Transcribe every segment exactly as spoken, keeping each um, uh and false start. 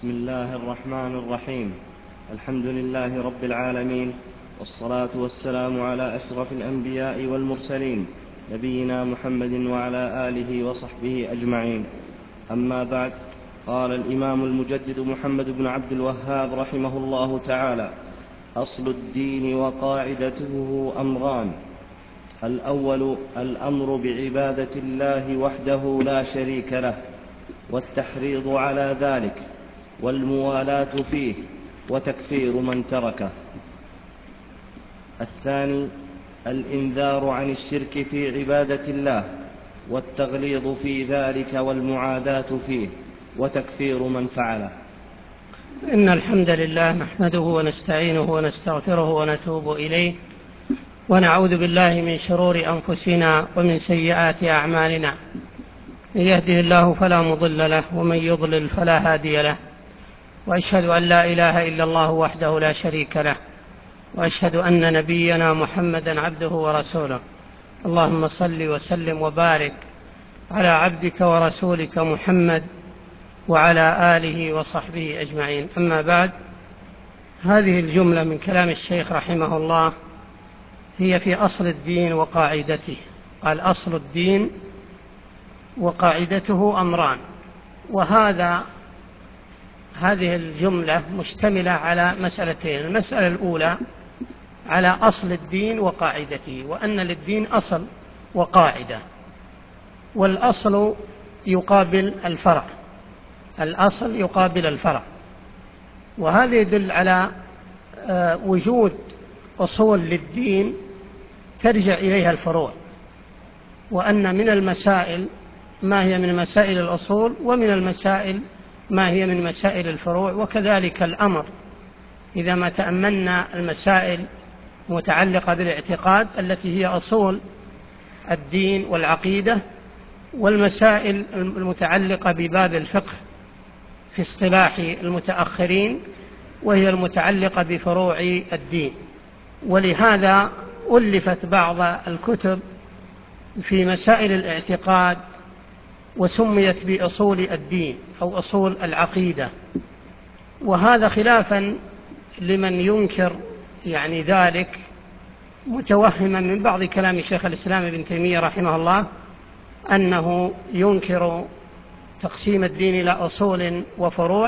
بسم الله الرحمن الرحيم. الحمد لله رب العالمين، والصلاة والسلام على أشرف الأنبياء والمرسلين، نبينا محمد وعلى آله وصحبه أجمعين. أما بعد، قال الإمام المجدد محمد بن عبد الوهاب رحمه الله تعالى: أصل الدين وقاعدته أمران: الأول الأمر بعبادة الله وحده لا شريك له، والتحريض على ذلك، والموالاة فيه، وتكفير من تركه. الثاني الإنذار عن الشرك في عبادة الله، والتغليظ في ذلك، والمعاداة فيه، وتكفير من فعله. إن الحمد لله نحمده ونستعينه ونستغفره ونتوب إليه، ونعوذ بالله من شرور أنفسنا ومن سيئات أعمالنا. من يهده الله فلا مضل له، ومن يضلل فلا هادي له، وأشهد أن لا إله إلا الله وحده لا شريك له، وأشهد أن نبينا محمدا عبده ورسوله. اللهم صل وسلم وبارك على عبدك ورسولك محمد وعلى آله وصحبه أجمعين. أما بعد، هذه الجملة من كلام الشيخ رحمه الله هي في أصل الدين وقاعدته. قال: أصل الدين وقاعدته أمران. وهذا هذه الجملة مشتملة على مسألتين: المسألة الأولى على أصل الدين وقاعدته، وأن للدين أصل وقاعدة، والأصل يقابل الفرع، الأصل يقابل الفرع، وهذا يدل على وجود أصول للدين ترجع إليها الفروع، وأن من المسائل ما هي من مسائل الأصول، ومن المسائل ما هي من مسائل الفروع. وكذلك الأمر إذا ما تأملنا المسائل متعلقة بالاعتقاد التي هي أصول الدين والعقيدة، والمسائل المتعلقة بباب الفقه في اصطلاح المتأخرين وهي المتعلقة بفروع الدين. ولهذا ألفت بعض الكتب في مسائل الاعتقاد وسميت بأصول الدين أو أصول العقيدة، وهذا خلافا لمن ينكر يعني ذلك، متوهما من بعض كلام شيخ الإسلام ابن تيمية رحمه الله أنه ينكر تقسيم الدين إلى أصول وفروع،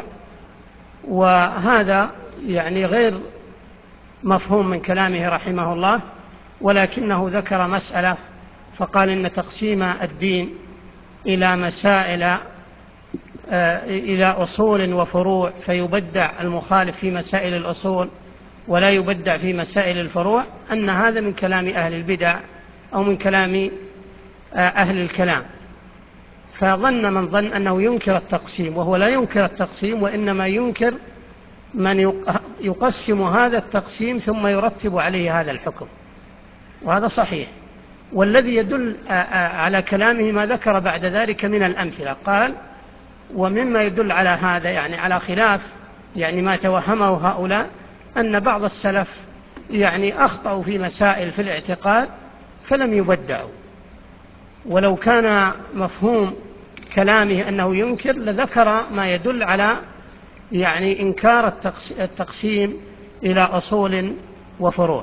وهذا يعني غير مفهوم من كلامه رحمه الله، ولكنه ذكر مسألة فقال إن تقسيم الدين إلى مسائل إلى أصول وفروع فيبدع المخالف في مسائل الأصول ولا يبدع في مسائل الفروع، أن هذا من كلام أهل البدع أو من كلام أهل الكلام. فظن من ظن أنه ينكر التقسيم، وهو لا ينكر التقسيم، وإنما ينكر من يقسم هذا التقسيم ثم يرتب عليه هذا الحكم، وهذا صحيح. والذي يدل على كلامه ما ذكر بعد ذلك من الأمثلة. قال: ومما يدل على هذا يعني على خلاف يعني ما توهمه هؤلاء، أن بعض السلف يعني أخطأوا في مسائل في الاعتقاد فلم يبدعوا، ولو كان مفهوم كلامه أنه ينكر لذكر ما يدل على يعني إنكار التقسيم إلى أصول وفروع.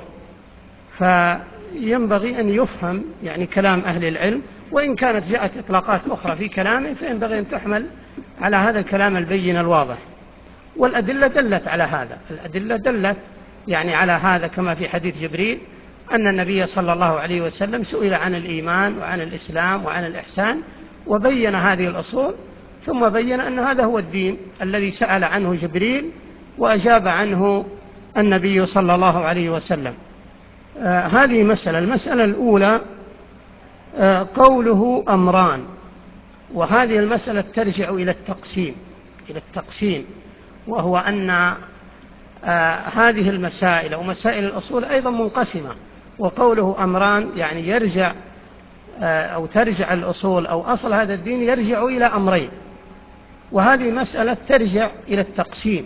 فينبغي أن يفهم يعني كلام أهل العلم، وإن كانت جاءت إطلاقات أخرى في كلامه فينبغي أن تحمل على هذا الكلام البين الواضح. والأدلة دلت على هذا، الأدلة دلت يعني على هذا، كما في حديث جبريل أن النبي صلى الله عليه وسلم سئل عن الإيمان وعن الإسلام وعن الإحسان، وبين هذه الأصول، ثم بين أن هذا هو الدين الذي سأل عنه جبريل وأجاب عنه النبي صلى الله عليه وسلم. آه هذه مسألة. المسألة الأولى آه قوله أمران، وهذه المسألة ترجع إلى التقسيم إلى التقسيم وهو أن آه هذه المسائل ومسائل الأصول أيضا منقسمة، وقوله أمران يعني يرجع آه أو ترجع الأصول أو أصل هذا الدين يرجع إلى أمرين، وهذه مسألة ترجع إلى التقسيم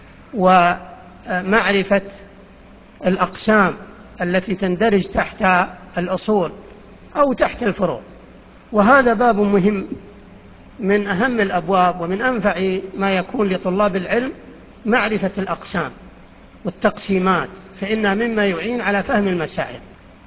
ومعرفة الأقسام التي تندرج تحت الأصول أو تحت الفروع. وهذا باب مهم من أهم الأبواب ومن أنفع ما يكون لطلاب العلم معرفة الأقسام والتقسيمات، فإنها مما يعين على فهم المسائل.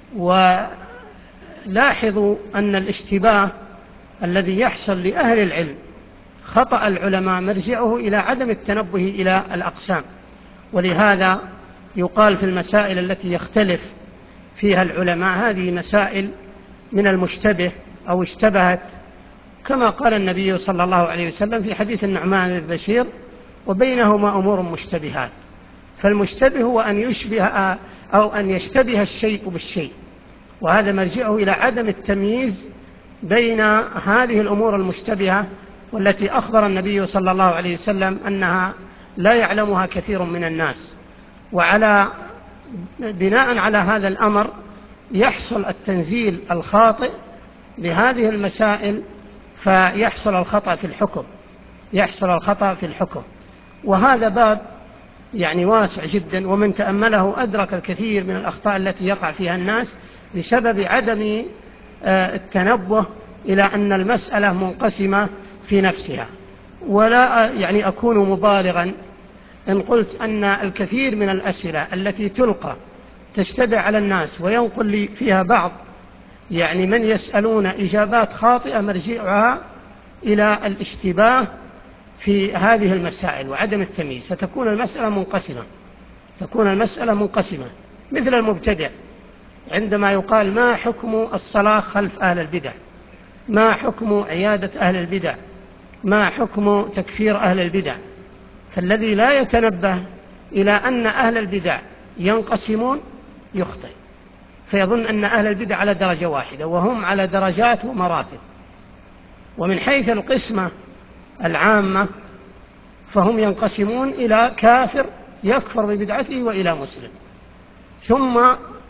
ولاحظوا أن الاشتباه الذي يحصل لأهل العلم خطأ العلماء مرجعه إلى عدم التنبه إلى الأقسام، ولهذا يقال في المسائل التي يختلف فيها العلماء هذه مسائل من المشتبه أو اشتبهت، كما قال النبي صلى الله عليه وسلم في حديث النعمان بن بشير: وبينهما أمور مشتبهات. فالمشتبه هو أن يشبه أو أن يشتبه الشيء بالشيء، وهذا مرجعه إلى عدم التمييز بين هذه الأمور المشتبهة والتي أخبر النبي صلى الله عليه وسلم أنها لا يعلمها كثير من الناس. وعلى بناء على هذا الأمر يحصل التنزيل الخاطئ لهذه المسائل، فيحصل الخطأ في الحكم يحصل الخطأ في الحكم وهذا باب يعني واسع جدا، ومن تأمله أدرك الكثير من الأخطاء التي يقع فيها الناس بسبب عدم التنبه إلى أن المسألة منقسمة في نفسها. ولا يعني أكون مبالغا إن قلت أن الكثير من الأسئلة التي تلقى تشتبه على الناس وينقل لي فيها بعض يعني من يسألون إجابات خاطئة مرجعها إلى الاشتباه في هذه المسائل وعدم التمييز، فتكون المسألة منقسمة تكون المسألة منقسمة مثل المبتدع عندما يقال: ما حكم الصلاة خلف أهل البدع؟ ما حكم عيادة أهل البدع؟ ما حكم تكفير أهل البدع؟ فالذي لا يتنبه إلى أن أهل البدع ينقسمون يخطئ، فيظن أن أهل البدع على درجة واحدة وهم على درجات ومراتب. ومن حيث القسمة العامة فهم ينقسمون إلى كافر يكفر ببدعته وإلى مسلم، ثم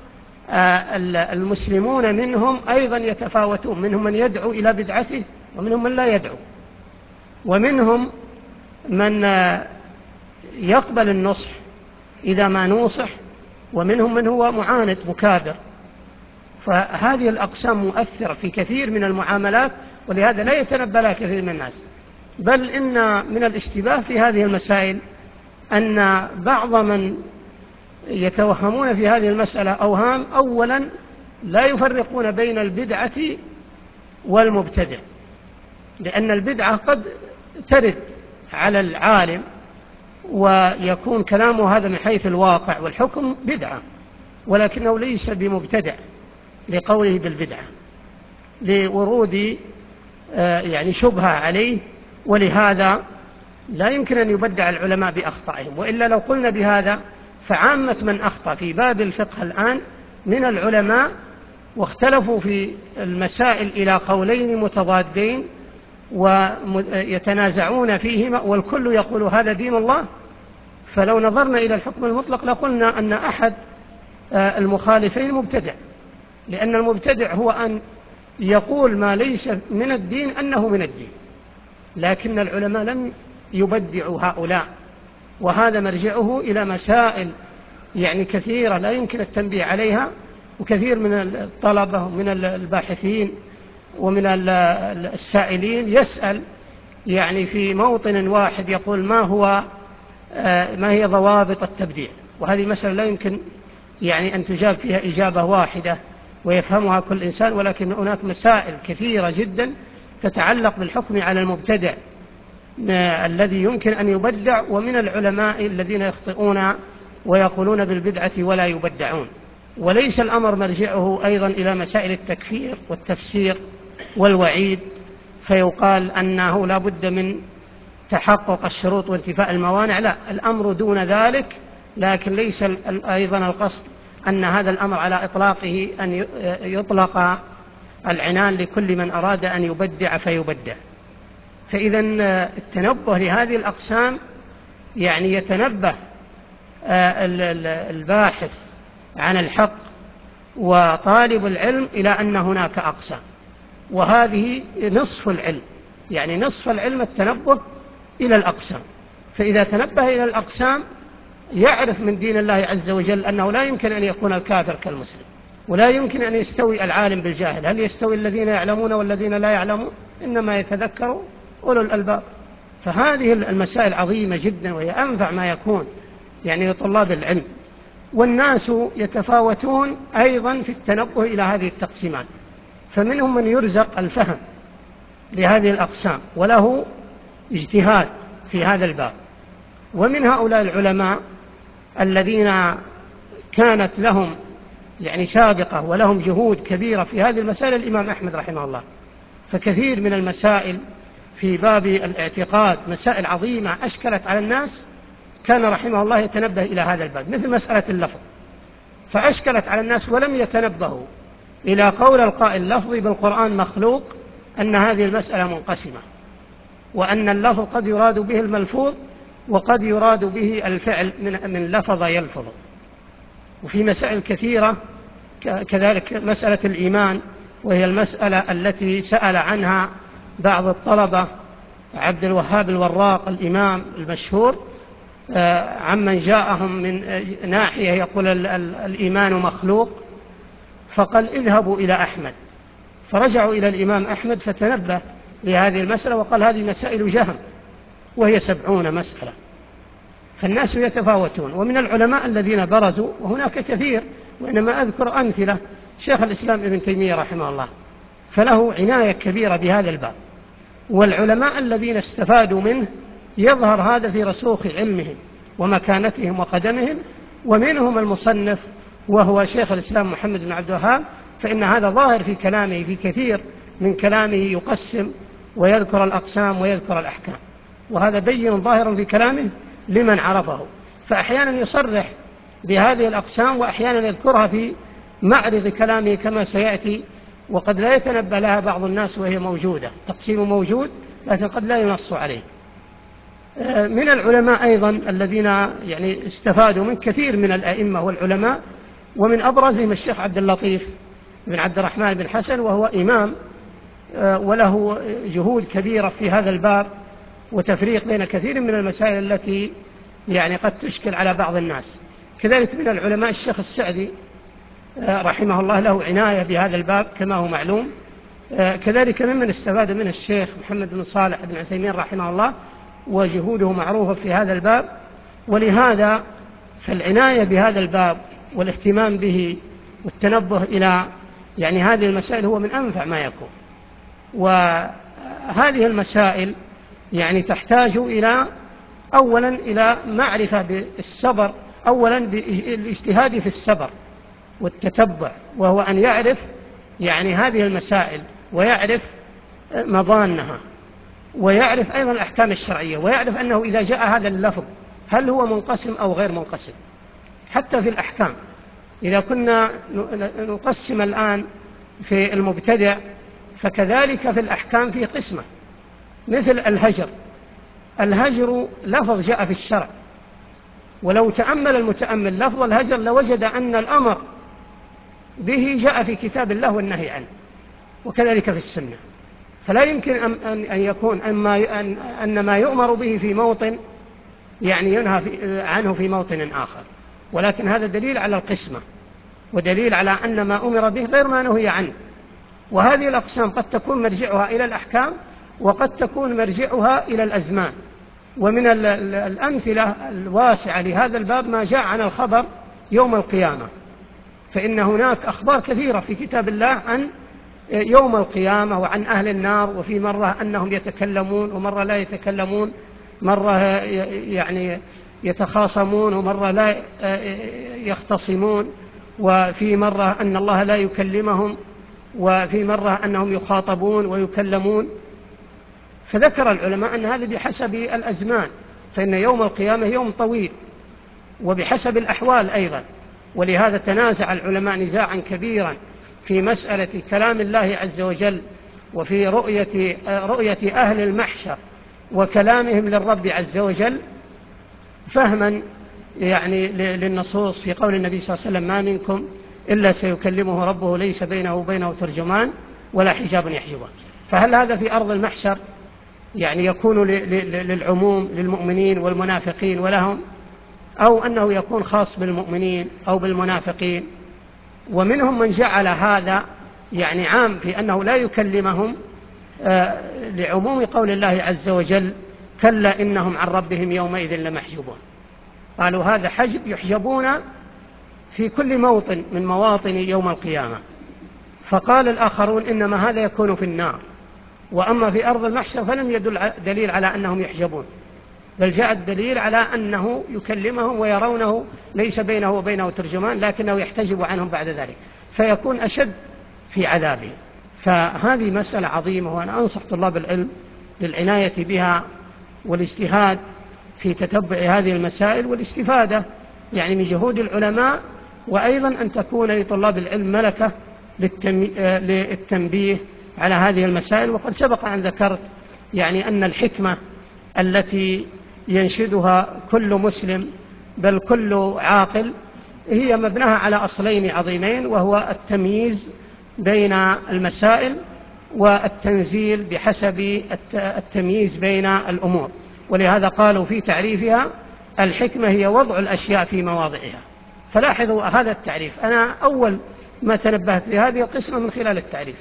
المسلمون منهم أيضا يتفاوتون، منهم من يدعو إلى بدعته ومنهم من لا يدعو، ومنهم من يقبل النصح إذا ما نوصح، ومنهم من هو معاند مكابر. فهذه الأقسام مؤثرة في كثير من المعاملات، ولهذا لا يتنبه لها كثير من الناس. بل إن من الاشتباه في هذه المسائل أن بعض من يتوهمون في هذه المسألة أوهام: أولا لا يفرقون بين البدعة والمبتدع، لأن البدعة قد ترد على العالم ويكون كلامه هذا من حيث الواقع والحكم بدعة، ولكنه ليس بمبتدع لقوله بالبدعة، لورود يعني شبهة عليه، ولهذا لا يمكن أن يبدع العلماء بأخطائهم. وإلا لو قلنا بهذا فعامة من أخطأ في باب الفقه الآن من العلماء واختلفوا في المسائل إلى قولين متضادين ويتنازعون فيهما والكل يقول هذا دين الله، فلو نظرنا إلى الحكم المطلق لقلنا أن أحد المخالفين مبتدع، لأن المبتدع هو أن يقول ما ليس من الدين أنه من الدين، لكن العلماء لم يبدعوا هؤلاء، وهذا مرجعه إلى مسائل يعني كثيرة لا يمكن التنبيه عليها. وكثير من الطلبة ومن الباحثين ومن السائلين يسأل يعني في موطن واحد يقول: ما هو ما هي ضوابط التبديع؟ وهذه مسألة لا يمكن يعني أن تجاب فيها إجابة واحدة ويفهمها كل إنسان، ولكن هناك مسائل كثيرة جدا تتعلق بالحكم على المبتدع الذي يمكن أن يبدع، ومن العلماء الذين يخطئون ويقولون بالبدعة ولا يبدعون. وليس الأمر مرجعه أيضا إلى مسائل التكفير والتفسير والوعيد، فيقال أنه لا بد من تحقق الشروط وانتفاء الموانع، لا، الأمر دون ذلك. لكن ليس أيضا القصد أن هذا الأمر على إطلاقه أن يطلق العنان لكل من أراد أن يبدع فيبدع. فإذا التنبه لهذه الأقسام يعني يتنبه الباحث عن الحق وطالب العلم إلى أن هناك أقسام، وهذه نصف العلم، يعني نصف العلم التنبه إلى الأقسام. فإذا تنبه إلى الأقسام يعرف من دين الله عز وجل أنه لا يمكن أن يكون الكافر كالمسلم، ولا يمكن أن يستوي العالم بالجاهل. هل يستوي الذين يعلمون والذين لا يعلمون؟ إنما يتذكر أولو الألباب. فهذه المسائل عظيمة جدا، وهي أنفع ما يكون يعني لطلاب العلم. والناس يتفاوتون أيضا في التنبه إلى هذه التقسيمات، فمنهم من يرزق الفهم لهذه الأقسام وله اجتهاد في هذا الباب، ومن هؤلاء العلماء الذين كانت لهم يعني سابقة ولهم جهود كبيرة في هذه المسائل الإمام أحمد رحمه الله. فكثير من المسائل في باب الاعتقاد مسائل عظيمة أشكلت على الناس، كان رحمه الله يتنبه إلى هذا الباب، مثل مسألة اللفظ، فأشكلت على الناس ولم يتنبهوا إلى قول القائل لفظي بالقرآن مخلوق، أن هذه المسألة منقسمة، وأن اللفظ قد يراد به الملفوظ وقد يراد به الفعل من لفظ يلفظ. وفي مسائل كثيرة كذلك مسألة الإيمان، وهي المسألة التي سأل عنها بعض الطلبة عبد الوهاب الوراق الإمام المشهور عمن جاءهم من ناحية يقول الإيمان مخلوق، فقال اذهبوا إلى أحمد، فرجعوا إلى الإمام أحمد فتنبه لهذه المسألة وقال هذه مسائل جهم وهي سبعون مسألة. فالناس يتفاوتون. ومن العلماء الذين برزوا وهناك كثير، وإنما أذكر أمثلة، شيخ الإسلام ابن تيمية رحمه الله، فله عناية كبيرة بهذا الباب. والعلماء الذين استفادوا منه يظهر هذا في رسوخ علمهم ومكانتهم وقدمهم. ومنهم المصنف وهو شيخ الإسلام محمد بن عبد الوهاب، فإن هذا ظاهر في كلامه، في كثير من كلامه يقسم ويذكر الأقسام ويذكر الأحكام، وهذا بين ظاهر في كلامه لمن عرفه. فأحيانا يصرح بهذه الأقسام وأحيانا يذكرها في معرض كلامه كما سيأتي، وقد لا يتنبه لها بعض الناس وهي موجودة، تقسيم موجود لكن قد لا ينص عليه. من العلماء أيضا الذين يعني استفادوا من كثير من الأئمة والعلماء، ومن أبرزهم الشيخ عبد اللطيف بن عبد الرحمن بن حسن، وهو إمام وله جهود كبيرة في هذا الباب وتفريق بين كثير من المسائل التي يعني قد تشكل على بعض الناس. كذلك من العلماء الشيخ السعدي رحمه الله، له عناية بهذا الباب كما هو معلوم. كذلك ممن استفاد منه الشيخ محمد بن صالح بن عثيمين رحمه الله، وجهوده معروفة في هذا الباب. ولهذا فالعناية بهذا الباب والاهتمام به والتنبه إلى يعني هذه المسائل هو من أنفع ما يكون. وهذه المسائل يعني تحتاج إلى أولا إلى معرفة بالصبر، أولا بالاجتهاد في الصبر والتتبع، وهو أن يعرف يعني هذه المسائل ويعرف مضانها ويعرف أيضا الأحكام الشرعية، ويعرف أنه إذا جاء هذا اللفظ هل هو منقسم أو غير منقسم. حتى في الأحكام إذا كنا نقسم الآن في المبتدع، فكذلك في الأحكام في قسمة، مثل الهجر. الهجر لفظ جاء في الشرع، ولو تأمل المتأمل لفظ الهجر لوجد أن الأمر به جاء في كتاب الله والنهي عنه، وكذلك في السنة. فلا يمكن أن يكون أن ما يؤمر به في موطن يعني ينهى عنه في موطن آخر، ولكن هذا دليل على القسمة ودليل على أن ما أمر به غير ما نهي عنه. وهذه الأقسام قد تكون مرجعها إلى الأحكام وقد تكون مرجعها إلى الأزمان. ومن الأمثلة الواسعة لهذا الباب ما جاء عن الخبر يوم القيامة، فإن هناك أخبار كثيرة في كتاب الله عن يوم القيامة وعن أهل النار، وفي مرة أنهم يتكلمون ومرة لا يتكلمون، مرة يعني يتخاصمون ومرة لا يختصمون، وفي مرة أن الله لا يكلمهم، وفي مرة أنهم يخاطبون ويكلمون. فذكر العلماء أن هذا بحسب الأزمان، فإن يوم القيامة يوم طويل وبحسب الأحوال أيضا. ولهذا تنازع العلماء نزاعا كبيرا في مسألة كلام الله عز وجل وفي رؤية, رؤية أهل المحشر وكلامهم للرب عز وجل، فهما يعني للنصوص في قول النبي صلى الله عليه وسلم ما منكم إلا سيكلمه ربه ليس بينه وبينه ترجمان ولا حجاب يحجبه. فهل هذا في أرض المحشر يعني يكون للعموم للمؤمنين والمنافقين ولهم، أو أنه يكون خاص بالمؤمنين أو بالمنافقين؟ ومنهم من جعل هذا يعني عام في أنه لا يكلمهم لعموم قول الله عز وجل كلا إنهم عن ربهم يومئذ لمحجوبون. قالوا هذا حجب يحجبون في كل موطن من مواطن يوم القيامة. فقال الآخرون إنما هذا يكون في النار، وأما في أرض المحشر فلم يدل دليل على أنهم يحجبون، بل جاء الدليل على أنه يكلمهم ويرونه ليس بينه وبينه ترجمان، لكنه يحتجب عنهم بعد ذلك فيكون أشد في عذابه. فهذه مسألة عظيمة، وأنا أنصح طلاب العلم للعناية بها والاجتهاد في تتبع هذه المسائل والاستفادة يعني من جهود العلماء، وأيضا أن تكون لطلاب العلم ملكة للتنبيه على هذه المسائل. وقد سبق أن ذكرت يعني أن الحكمة التي ينشدها كل مسلم بل كل عاقل هي مبناها على أصلين عظيمين، وهو التمييز بين المسائل والتنزيل بحسب التمييز بين الأمور. ولهذا قالوا في تعريفها الحكمة هي وضع الأشياء في مواضعها. فلاحظوا هذا التعريف، أنا أول ما تنبهت لهذه القسمة من خلال التعريف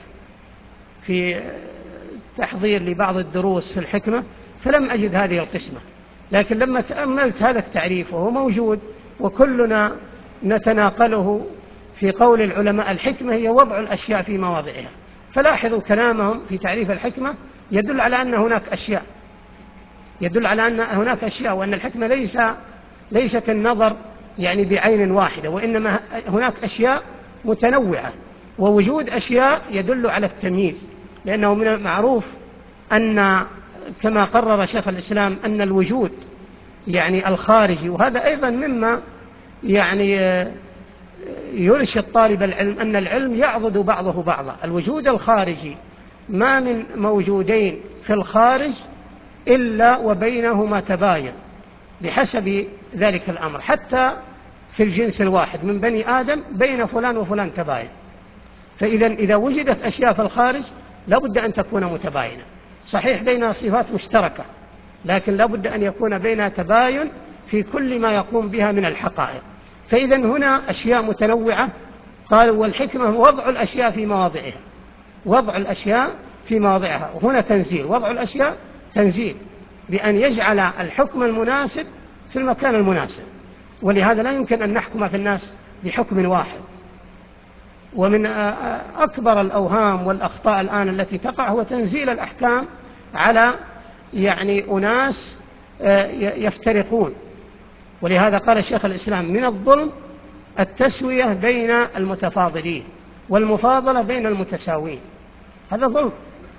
في تحضير لبعض الدروس في الحكمة، فلم أجد هذه القسمة، لكن لما تأملت هذا التعريف وهو موجود وكلنا نتناقله في قول العلماء الحكمة هي وضع الأشياء في مواضعها، فلاحظوا كلامهم في تعريف الحكمة يدل على أن هناك أشياء يدل على أن هناك أشياء وأن الحكمة ليس ليست النظر يعني بعين واحدة، وإنما هناك أشياء متنوعة، ووجود أشياء يدل على التمييز، لأنه من المعروف أن كما قرر شيخ الإسلام أن الوجود يعني الخارجي، وهذا أيضا مما يعني يرشد طالب العلم أن العلم يعضد بعضه بعضا. الوجود الخارجي ما من موجودين في الخارج إلا وبينهما تباين بحسب ذلك الأمر، حتى في الجنس الواحد من بني آدم بين فلان وفلان تباين. فإذا إذا وجدت أشياء في الخارج لابد أن تكون متباينة، صحيح بينها صفات مشتركة، لكن لابد أن يكون بينها تباين في كل ما يقوم بها من الحقائق. فإذا هنا أشياء متنوعة، قالوا والحكمة وضع الأشياء في مواضعها، وضع الأشياء في مواضعها، وهنا تنزيل، وضع الأشياء تنزيل بأن يجعل الحكم المناسب في المكان المناسب. ولهذا لا يمكن أن نحكم في الناس بحكم واحد. ومن أكبر الأوهام والأخطاء الآن التي تقع هو تنزيل الأحكام على يعني أناس يفترقون. ولهذا قال الشيخ الإسلام من الظلم التسوية بين المتفاضلين والمفاضلة بين المتساوين، هذا ظلم.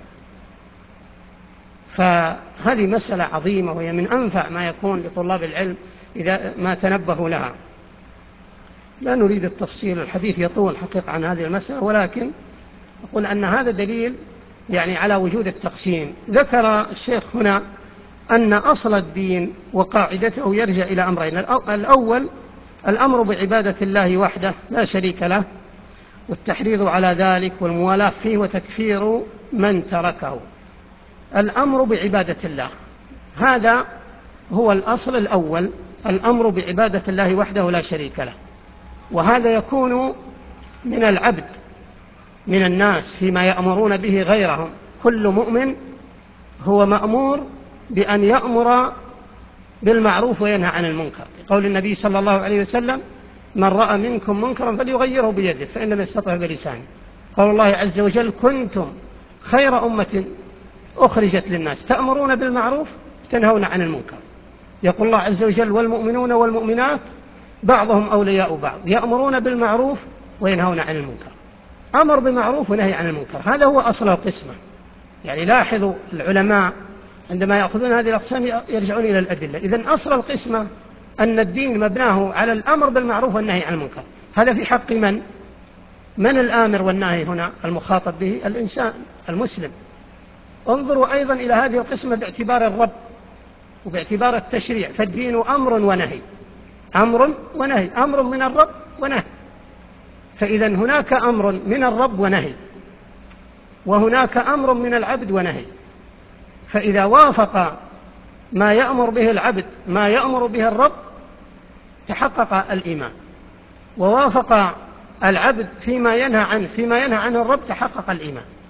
فهذه مسألة عظيمة، وهي من أنفع ما يكون لطلاب العلم إذا ما تنبهوا لها. لا نريد التفصيل، الحديث يطول حقيقة عن هذه المسألة، ولكن أقول أن هذا دليل يعني على وجود التقسيم. ذكر الشيخ هنا أن أصل الدين وقاعدته يرجع إلى أمرين: الأول الأمر بعبادة الله وحده لا شريك له، والتحريض على ذلك والموالاة فيه وتكفير من تركه. الأمر بعبادة الله هذا هو الأصل الأول، الأمر بعبادة الله وحده لا شريك له، وهذا يكون من العبد من الناس فيما يأمرون به غيرهم. كل مؤمن هو مأمور بأن يأمر بالمعروف وينهى عن المنكر، قول النبي صلى الله عليه وسلم: من رأى منكم منكرا فليغيره بيده فإن لم يستطع بلسانه. قول الله عز وجل: كنتم خير أمة أخرجت للناس تأمرون بالمعروف تنهون عن المنكر. يقول الله عز وجل: والمؤمنون والمؤمنات بعضهم أولياء بعض يأمرون بالمعروف وينهون عن المنكر. أمر بالمعروف ونهي عن المنكر، هذا هو أصل القسمة. يعني لاحظوا العلماء عندما يأخذون هذه الأقسام يرجعون إلى الأدلة. إذن أصل القسمة أن الدين مبناه على الأمر بالمعروف والنهي عن المنكر. هذا في حق من؟ من الآمر والناهي هنا؟ المخاطب به الإنسان المسلم. انظروا أيضا إلى هذه القسمة باعتبار الرب وباعتبار التشريع، فالدين أمر ونهي، أمر ونهي، أمر من الرب ونهي. فإذا هناك أمر من الرب ونهي، وهناك أمر من العبد ونهي. فإذا وافق ما يأمر به العبد ما يأمر به الرب تحقق الإيمان، ووافق العبد فيما ينهى عنه فيما ينهى عنه الرب تحقق الإيمان.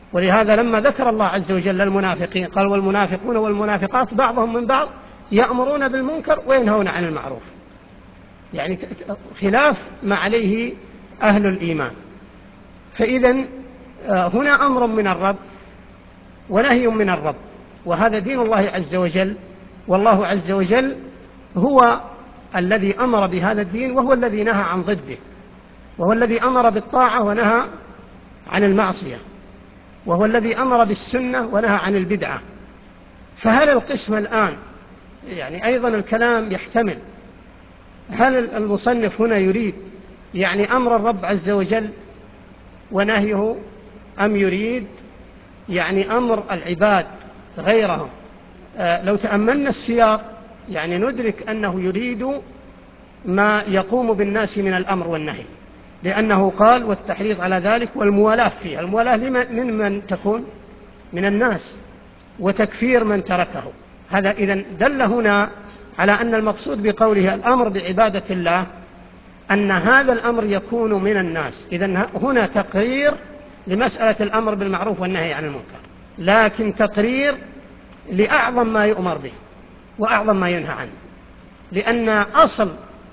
ولهذا لما ذكر الله عز وجل المنافقين قال والمنافقون والمنافقات بعضهم من بعض يأمرون بالمنكر وينهون عن المعروف، يعني خلاف ما عليه أهل الإيمان. فإذا هنا أمر من الرب ونهي من الرب، وهذا دين الله عز وجل، والله عز وجل هو الذي أمر بهذا الدين وهو الذي نهى عن ضده، وهو الذي أمر بالطاعة ونهى عن المعصية، وهو الذي أمر بالسنة ونهى عن البدعة. فهل القسم الآن يعني أيضا الكلام يحتمل، هل المصنف هنا يريد يعني أمر الرب عز وجل ونهيه، أم يريد يعني أمر العباد غيرهم؟ آه لو تأملنا السياق يعني ندرك أنه يريد ما يقوم بالناس من الأمر والنهي، لأنه قال والتحريض على ذلك والموالاة فيه. الموالاة من من تكون؟ من الناس، وتكفير من تركه. هذا إذن دل هنا على أن المقصود بقوله الأمر بعبادة الله أن هذا الأمر يكون من الناس. إذن هنا تقرير لمسألة الأمر بالمعروف والنهي عن المنكر، لكن تقرير لأعظم ما يؤمر به وأعظم ما ينهى عنه، لأن أصل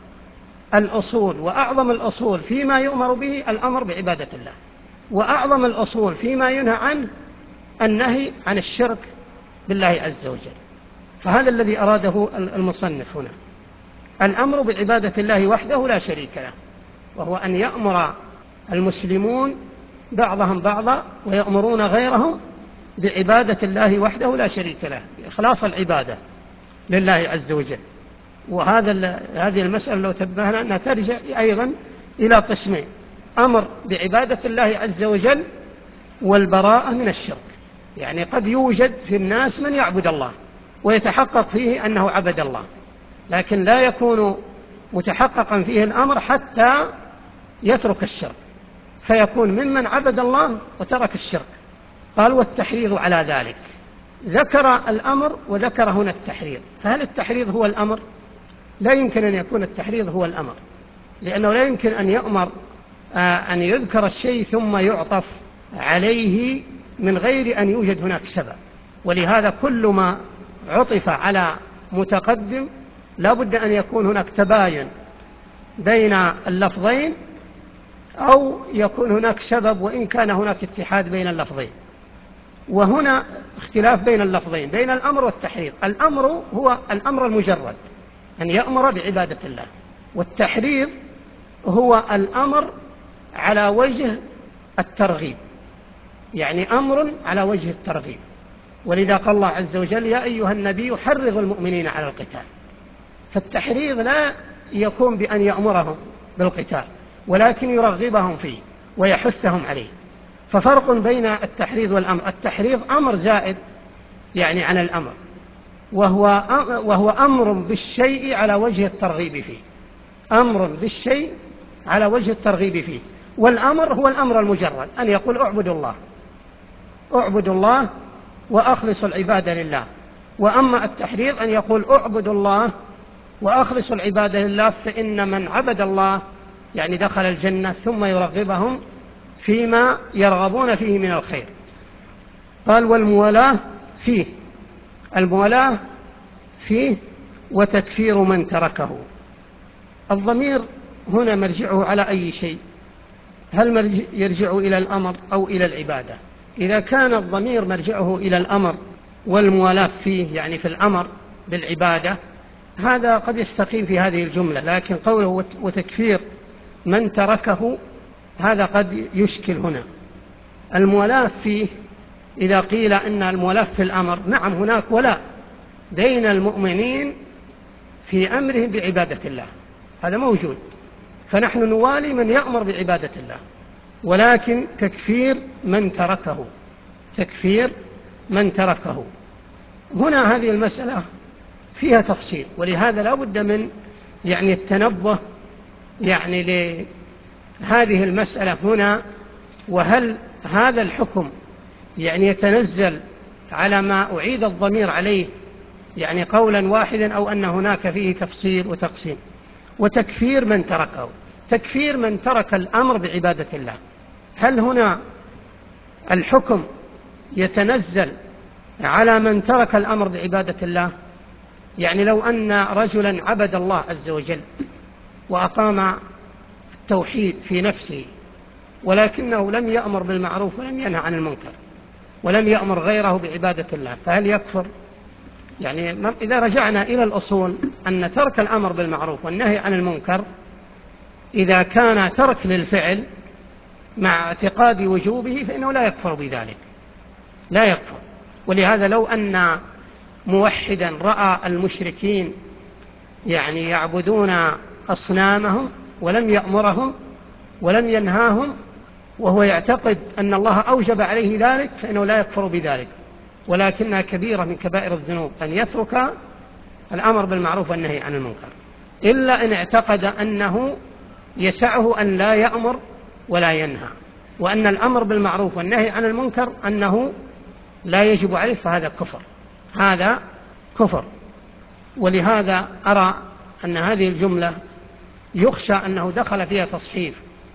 الأصول وأعظم الأصول فيما يؤمر به الأمر بعبادة الله، وأعظم الأصول فيما ينهى عنه النهي عن الشرك بالله عز وجل. فهذا الذي أراده المصنف هنا، الأمر بعبادة الله وحده لا شريك له، وهو أن يأمر المسلمون بعضهم بعضا ويأمرون غيرهم بعبادة الله وحده لا شريك له، إخلاص العبادة لله عز وجل. وهذا هذه المسألة لو تبهنا أنها ترجع أيضا إلى قسمين: أمر بعبادة الله عز وجل والبراءة من الشرك. يعني قد يوجد في الناس من يعبد الله ويتحقق فيه أنه عبد الله، لكن لا يكون متحققا فيه الأمر حتى يترك الشرك، فيكون ممن عبد الله وترك الشرك. قال والتحريض على ذلك، ذكر الأمر وذكر هنا التحريض. فهل التحريض هو الأمر؟ لا يمكن أن يكون التحريض هو الأمر، لأنه لا يمكن أن يؤمر أن يذكر الشيء ثم يعطف عليه من غير أن يوجد هناك سبب. ولهذا كل ما عطف على متقدم لا بد أن يكون هناك تباين بين اللفظين، أو يكون هناك سبب وإن كان هناك اتحاد بين اللفظين. وهنا اختلاف بين اللفظين، بين الأمر والتحريض. الأمر هو الأمر المجرد أن يأمر بعبادة الله، والتحريض هو الأمر على وجه الترغيب، يعني أمر على وجه الترغيب. ولذا قال الله عز وجل يا أيها النبي حرض المؤمنين على القتال. فالتحريض لا يكون بأن يأمرهم بالقتال، ولكن يرغبهم فيه ويحثهم عليه. ففرق بين التحريض والأمر. التحريض أمر زائد يعني عن الأمر، وهو وهو أمر بالشيء على وجه الترغيب فيه، أمر بالشيء على وجه الترغيب فيه. والأمر هو الأمر المجرد، أن يقول اعبدوا الله اعبدوا الله وأخلصوا العبادة لله. وأما التحريض أن يقول اعبدوا الله وأخلصوا العبادة لله، فإن من عبد الله يعني دخل الجنة، ثم يرغبهم فيما يرغبون فيه من الخير. قال والموالاة فيه، الموالاة فيه وتكفير من تركه. الضمير هنا مرجعه على أي شيء؟ هل يرجع إلى الأمر أو إلى العبادة؟ إذا كان الضمير مرجعه إلى الأمر والموالاة فيه يعني في الأمر بالعبادة، هذا قد يستقيم في هذه الجملة. لكن قوله وتكفير من تركه هذا قد يشكل هنا. الموالاة فيه، إذا قيل أن الموالاة في الأمر، نعم هناك ولاء بين المؤمنين في أمرهم بعبادة الله، هذا موجود، فنحن نوالي من يأمر بعبادة الله. ولكن تكفير من تركه، تكفير من تركه هنا هذه المسألة فيها تفصيل، ولهذا لا بد من يعني التنبه يعني لهذه المسألة هنا. وهل هذا الحكم يعني يتنزل على ما أعيد الضمير عليه يعني قولا واحدا، أو أن هناك فيه تفصيل وتقسيم؟ وتكفير من تركه، تكفير من ترك الأمر بعبادة الله، هل هنا الحكم يتنزل على من ترك الأمر بعبادة الله؟ يعني لو أن رجلا عبد الله عز وجل وأقام التوحيد في نفسه ولكنه لم يأمر بالمعروف ولم ينهى عن المنكر ولم يأمر غيره بعبادة الله، فهل يكفر؟ يعني إذا رجعنا إلى الأصول أن ترك الأمر بالمعروف والنهي عن المنكر إذا كان ترك للفعل مع اعتقاد وجوبه فإنه لا يكفر بذلك، لا يكفر. ولهذا لو أن موحدا رأى المشركين يعني يعبدون أصنامهم ولم يأمرهم ولم ينهاهم وهو يعتقد أن الله أوجب عليه ذلك فإنه لا يكفر بذلك، ولكنها كبيرة من كبائر الذنوب أن يترك الأمر بالمعروف والنهي عن المنكر، إلا إن اعتقد أنه يسعه أن لا يأمر ولا ينهى، وأن الأمر بالمعروف والنهي عن المنكر أنه لا يجب عليه، فهذا كفر، هذا كفر. ولهذا أرى أن هذه الجملة يخشى أنه دخل فيها تصحيف،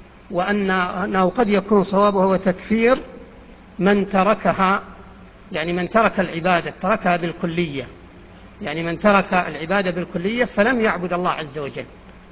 وأنه قد يكون صوابه هو تكفير من تركها، يعني من ترك العبادة تركها بالكلية، يعني من ترك العبادة بالكلية فلم يعبد الله عز وجل،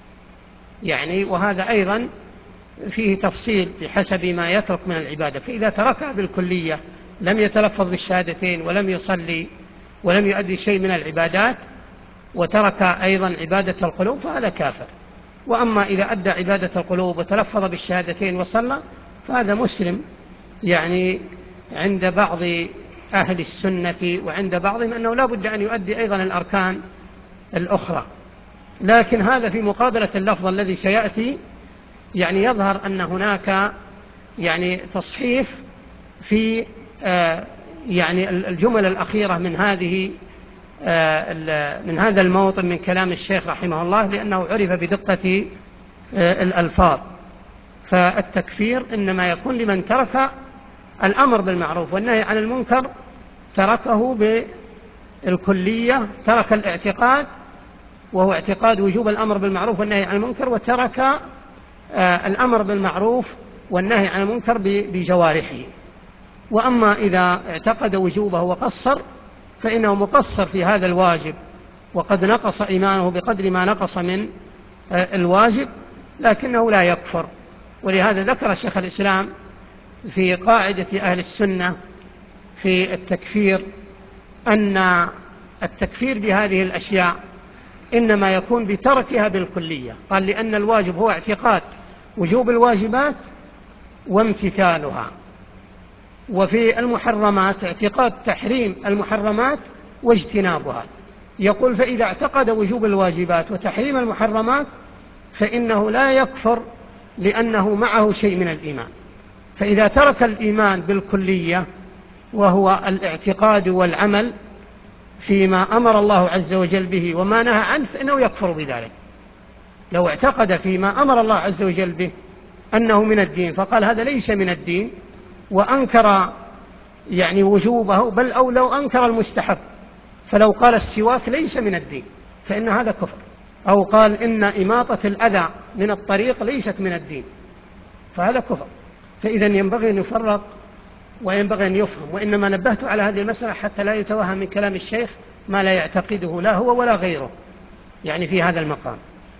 يعني وهذا أيضا فيه تفصيل بحسب ما يترك من العبادة. فإذا تركها بالكلية لم يتلفظ بالشهادتين ولم يصلي ولم يؤدي شيء من العبادات وترك أيضا عبادة القلوب فهذا كافر. وأما إذا أدى عبادة القلوب وتلفظ بالشهادتين وصلى فهذا مسلم، يعني عند بعض أهل السنة وعند بعضهم أنه لا بد أن يؤدي أيضا الأركان الأخرى. لكن هذا في مقابلة اللفظ الذي سيأتي يعني يظهر أن هناك يعني تصحيف في آه يعني الجمل الأخيرة من هذه آه من هذا الموطن من كلام الشيخ رحمه الله، لأنه عرف بدقة آه الألفاظ. فالتكفير إنما يكون لمن ترك الأمر بالمعروف والنهي عن المنكر، تركه بالكلية، ترك الاعتقاد وهو اعتقاد وجوب الأمر بالمعروف والنهي عن المنكر، وترك آه الأمر بالمعروف والنهي عن المنكر بجوارحه. وأما إذا اعتقد وجوبه وقصر فإنه مقصر في هذا الواجب، وقد نقص إيمانه بقدر ما نقص من آه الواجب، لكنه لا يكفر. ولهذا ذكر الشيخ الإسلام في قاعدة أهل السنة في التكفير أن التكفير بهذه الأشياء إنما يكون بتركها بالكلية. قال لأن الواجب هو اعتقاد وجوب الواجبات وامتثالها، وفي المحرمات اعتقاد تحريم المحرمات واجتنابها. يقول فإذا اعتقد وجوب الواجبات وتحريم المحرمات فإنه لا يكفر لأنه معه شيء من الإيمان. فإذا ترك الإيمان بالكلية وهو الاعتقاد والعمل فيما أمر الله عز وجل به وما نهى عنه فإنه يكفر بذلك. لو اعتقد فيما أمر الله عز وجل به أنه من الدين فقال هذا ليس من الدين وأنكر يعني وجوبه، بل أو لو أنكر المستحب، فلو قال السواك ليس من الدين فإن هذا كفر، أو قال إن إماطة الأذى من الطريق ليست من الدين فهذا كفر. فإذا ينبغي أن يفرق وينبغي أن يفهم. وإنما نبهت على هذه المسألة حتى لا يتوهم من كلام الشيخ ما لا يعتقده لا هو ولا غيره يعني في هذا المقام.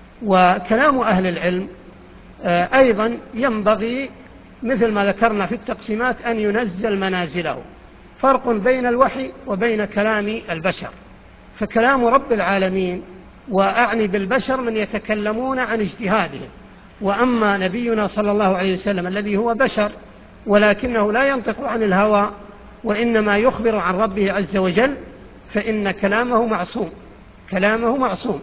وكلام أهل العلم أيضا ينبغي مثل ما ذكرنا في التقسيمات أن ينزل منازله. فرق بين الوحي وبين كلام البشر، فكلام رب العالمين وأعني بالبشر من يتكلمون عن اجتهادهم، وأما نبينا صلى الله عليه وسلم الذي هو بشر ولكنه لا ينطق عن الهوى وإنما يخبر عن ربه عز وجل فإن كلامه معصوم، كلامه معصوم.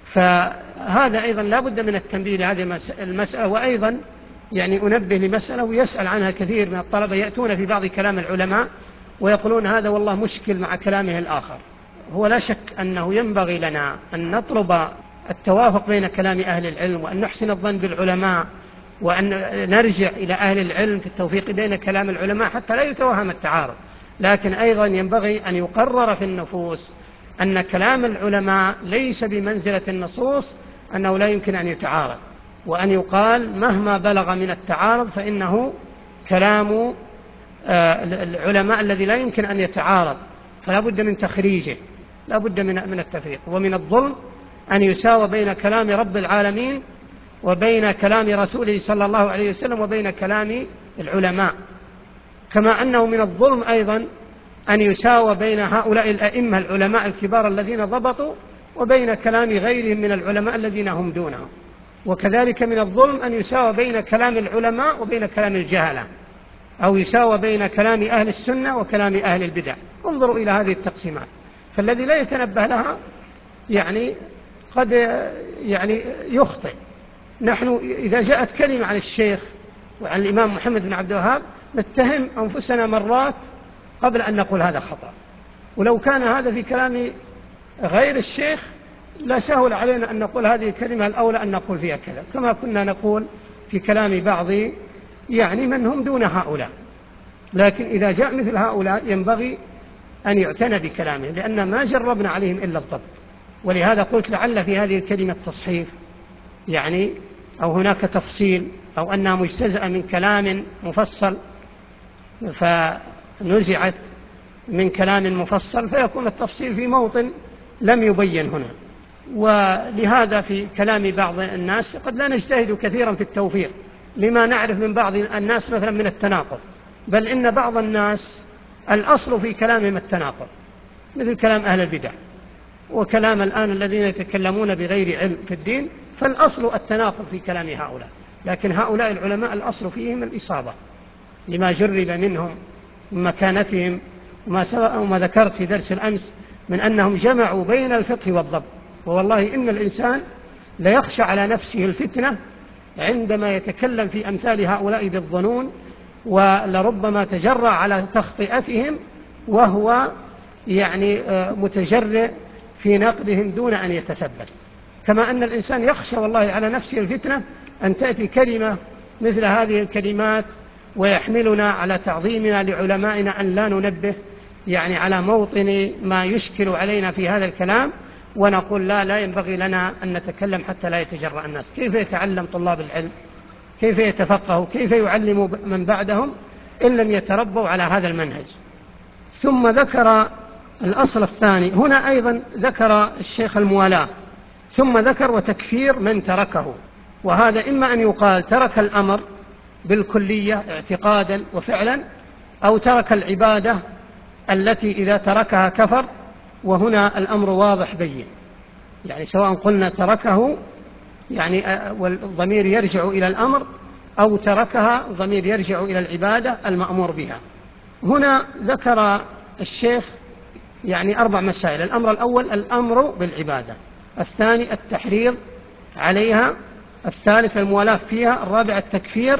فهذا أيضا لا بد من التنبيه لهذه المسألة. وأيضا يعني أنبه لمسألة ويسأل عنها كثير من الطلبة، يأتون في بعض كلام العلماء ويقولون هذا والله مشكل مع كلامه الآخر. هو لا شك أنه ينبغي لنا أن نطلب التوافق بين كلام أهل العلم وأن نحسن الظن بالعلماء وأن نرجع إلى أهل العلم في التوفيق بين كلام العلماء حتى لا يتوهم التعارض. لكن أيضا ينبغي أن يقرر في النفوس أن كلام العلماء ليس بمنزلة النصوص، أنه لا يمكن أن يتعارض، وأن يقال مهما بلغ من التعارض فإنه كلام العلماء الذي لا يمكن أن يتعارض، فلا بد من تخريجه، لا بد من من التفريق. ومن الظلم أن يساوى بين كلام رب العالمين وبين كلام رسوله صلى الله عليه وسلم وبين كلام العلماء، كما أنه من الظلم أيضا أن يساوى بين هؤلاء الأئمة العلماء الكبار الذين ضبطوا وبين كلام غيرهم من العلماء الذين هم دونهم. وكذلك من الظلم أن يساوى بين كلام العلماء وبين كلام الجهلة، أو يساوى بين كلام أهل السنة وكلام أهل البدع. انظروا إلى هذه التقسيمات، فالذي لا يتنبه لها يعني قد يعني يخطئ. نحن إذا جاءت كلمة عن الشيخ وعن الإمام محمد بن عبد الوهاب نتهم أنفسنا مرات قبل أن نقول هذا خطأ، ولو كان هذا في كلام غير الشيخ لا سهل علينا أن نقول هذه الكلمة الأولى أن نقول فيها كذا، كما كنا نقول في كلام بعض يعني من هم دون هؤلاء. لكن إذا جاء مثل هؤلاء ينبغي أن يعتنى بكلامهم، لأن ما جربنا عليهم إلا الضبط. ولهذا قلت لعل في هذه الكلمة تصحيف يعني، أو هناك تفصيل، أو أنها مجتزأة من كلام مفصل فنزعت من كلام مفصل، فيكون التفصيل في موطن لم يبين هنا. ولهذا في كلام بعض الناس قد لا نجتهد كثيرا في التوفيق لما نعرف من بعض الناس مثلا من التناقض، بل إن بعض الناس الأصل في كلامهم التناقض، مثل كلام أهل البدع وكلام الآن الذين يتكلمون بغير علم في الدين، فالأصل التناقض في كلام هؤلاء. لكن هؤلاء العلماء الأصل فيهم الإصابة لما جرب منهم من مكانتهم، وما, وما ذكرت في درس الأمس من أنهم جمعوا بين الفقه والضبط. ووالله إن الإنسان ليخشى على نفسه الفتنة عندما يتكلم في أمثال هؤلاء بالظنون، ولربما تجرأ على تخطئتهم وهو يعني متجرئ في نقدهم دون أن يتثبت. كما أن الإنسان يخشى والله على نفسه الفتنة أن تأتي كلمة مثل هذه الكلمات ويحملنا على تعظيمنا لعلمائنا أن لا ننبه يعني على موطن ما يشكل علينا في هذا الكلام، ونقول لا لا ينبغي لنا أن نتكلم حتى لا يتجرأ الناس. كيف يتعلم طلاب العلم؟ كيف يتفقهوا؟ كيف يعلموا من بعدهم إن لم يتربوا على هذا المنهج؟ ثم ذكر الأصل الثاني هنا أيضا، ذكر الشيخ الموالاة، ثم ذكر وتكفير من تركه. وهذا إما أن يقال ترك الأمر بالكلية اعتقادا وفعلا، أو ترك العبادة التي إذا تركها كفر، وهنا الأمر واضح بين، يعني سواء قلنا تركه يعني والضمير يرجع إلى الأمر، أو تركها الضمير يرجع إلى العبادة المأمور بها. هنا ذكر الشيخ يعني أربع مسائل: الأمر الأول الأمر بالعبادة، الثاني التحريض عليها، الثالث الموالاة فيها، الرابع التكفير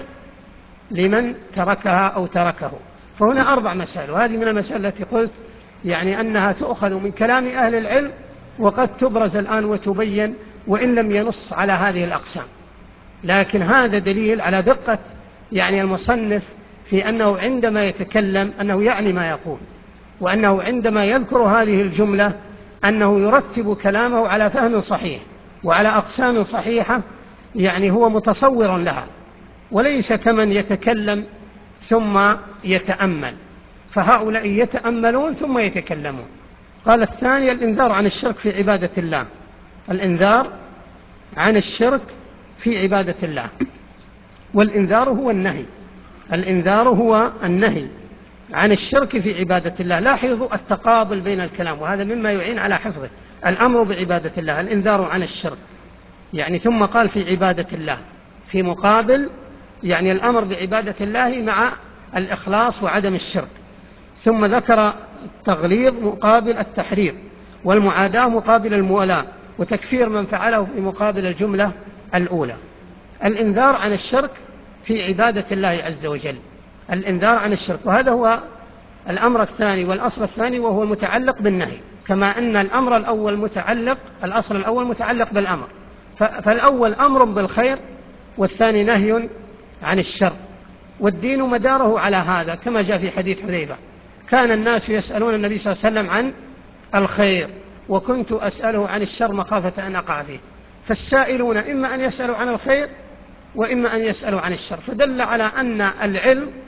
لمن تركها أو تركه. فهنا أربع مسائل، وهذه من المسائل التي قلت يعني أنها تؤخذ من كلام أهل العلم وقد تبرز الآن وتبين وإن لم ينص على هذه الأقسام. لكن هذا دليل على دقة يعني المصنف في أنه عندما يتكلم أنه يعني ما يقول، وأنه عندما يذكر هذه الجملة أنه يرتب كلامه على فهم صحيح وعلى أقسام صحيحة، يعني هو متصور لها، وليس كمن يتكلم ثم يتأمل، فهؤلاء يتأملون ثم يتكلمون. قال الثاني الإنذار عن الشرك في عبادة الله، الإنذار عن الشرك في عبادة الله. والإنذار هو النهي، الإنذار هو النهي عن الشرك في عبادة الله. لاحظوا التقابل بين الكلام، وهذا مما يعين على حفظه. الأمر بعبادة الله، الإنذار عن الشرك، يعني ثم قال في عبادة الله، في مقابل يعني الأمر بعبادة الله مع الإخلاص وعدم الشرك. ثم ذكر التغليظ مقابل التحريض، والمعاداة مقابل الموالاة، وتكفير من فعله في مقابل الجملة الأولى. الإنذار عن الشرك في عبادة الله عز وجل، الإنذار عن الشرك، وهذا هو الأمر الثاني والأصل الثاني، وهو المتعلق بالنهي، كما أن الأمر الأول متعلق، الأصل الأول متعلق بالأمر، فالأول أمر بالخير والثاني نهي عن الشر. والدين مداره على هذا، كما جاء في حديث حذيفة: كان الناس يسألون النبي صلى الله عليه وسلم عن الخير وكنت أسأله عن الشر مخافة أن أقع فيه. فالسائلون إما أن يسألوا عن الخير وإما أن يسألوا عن الشر، فدل على أن العلم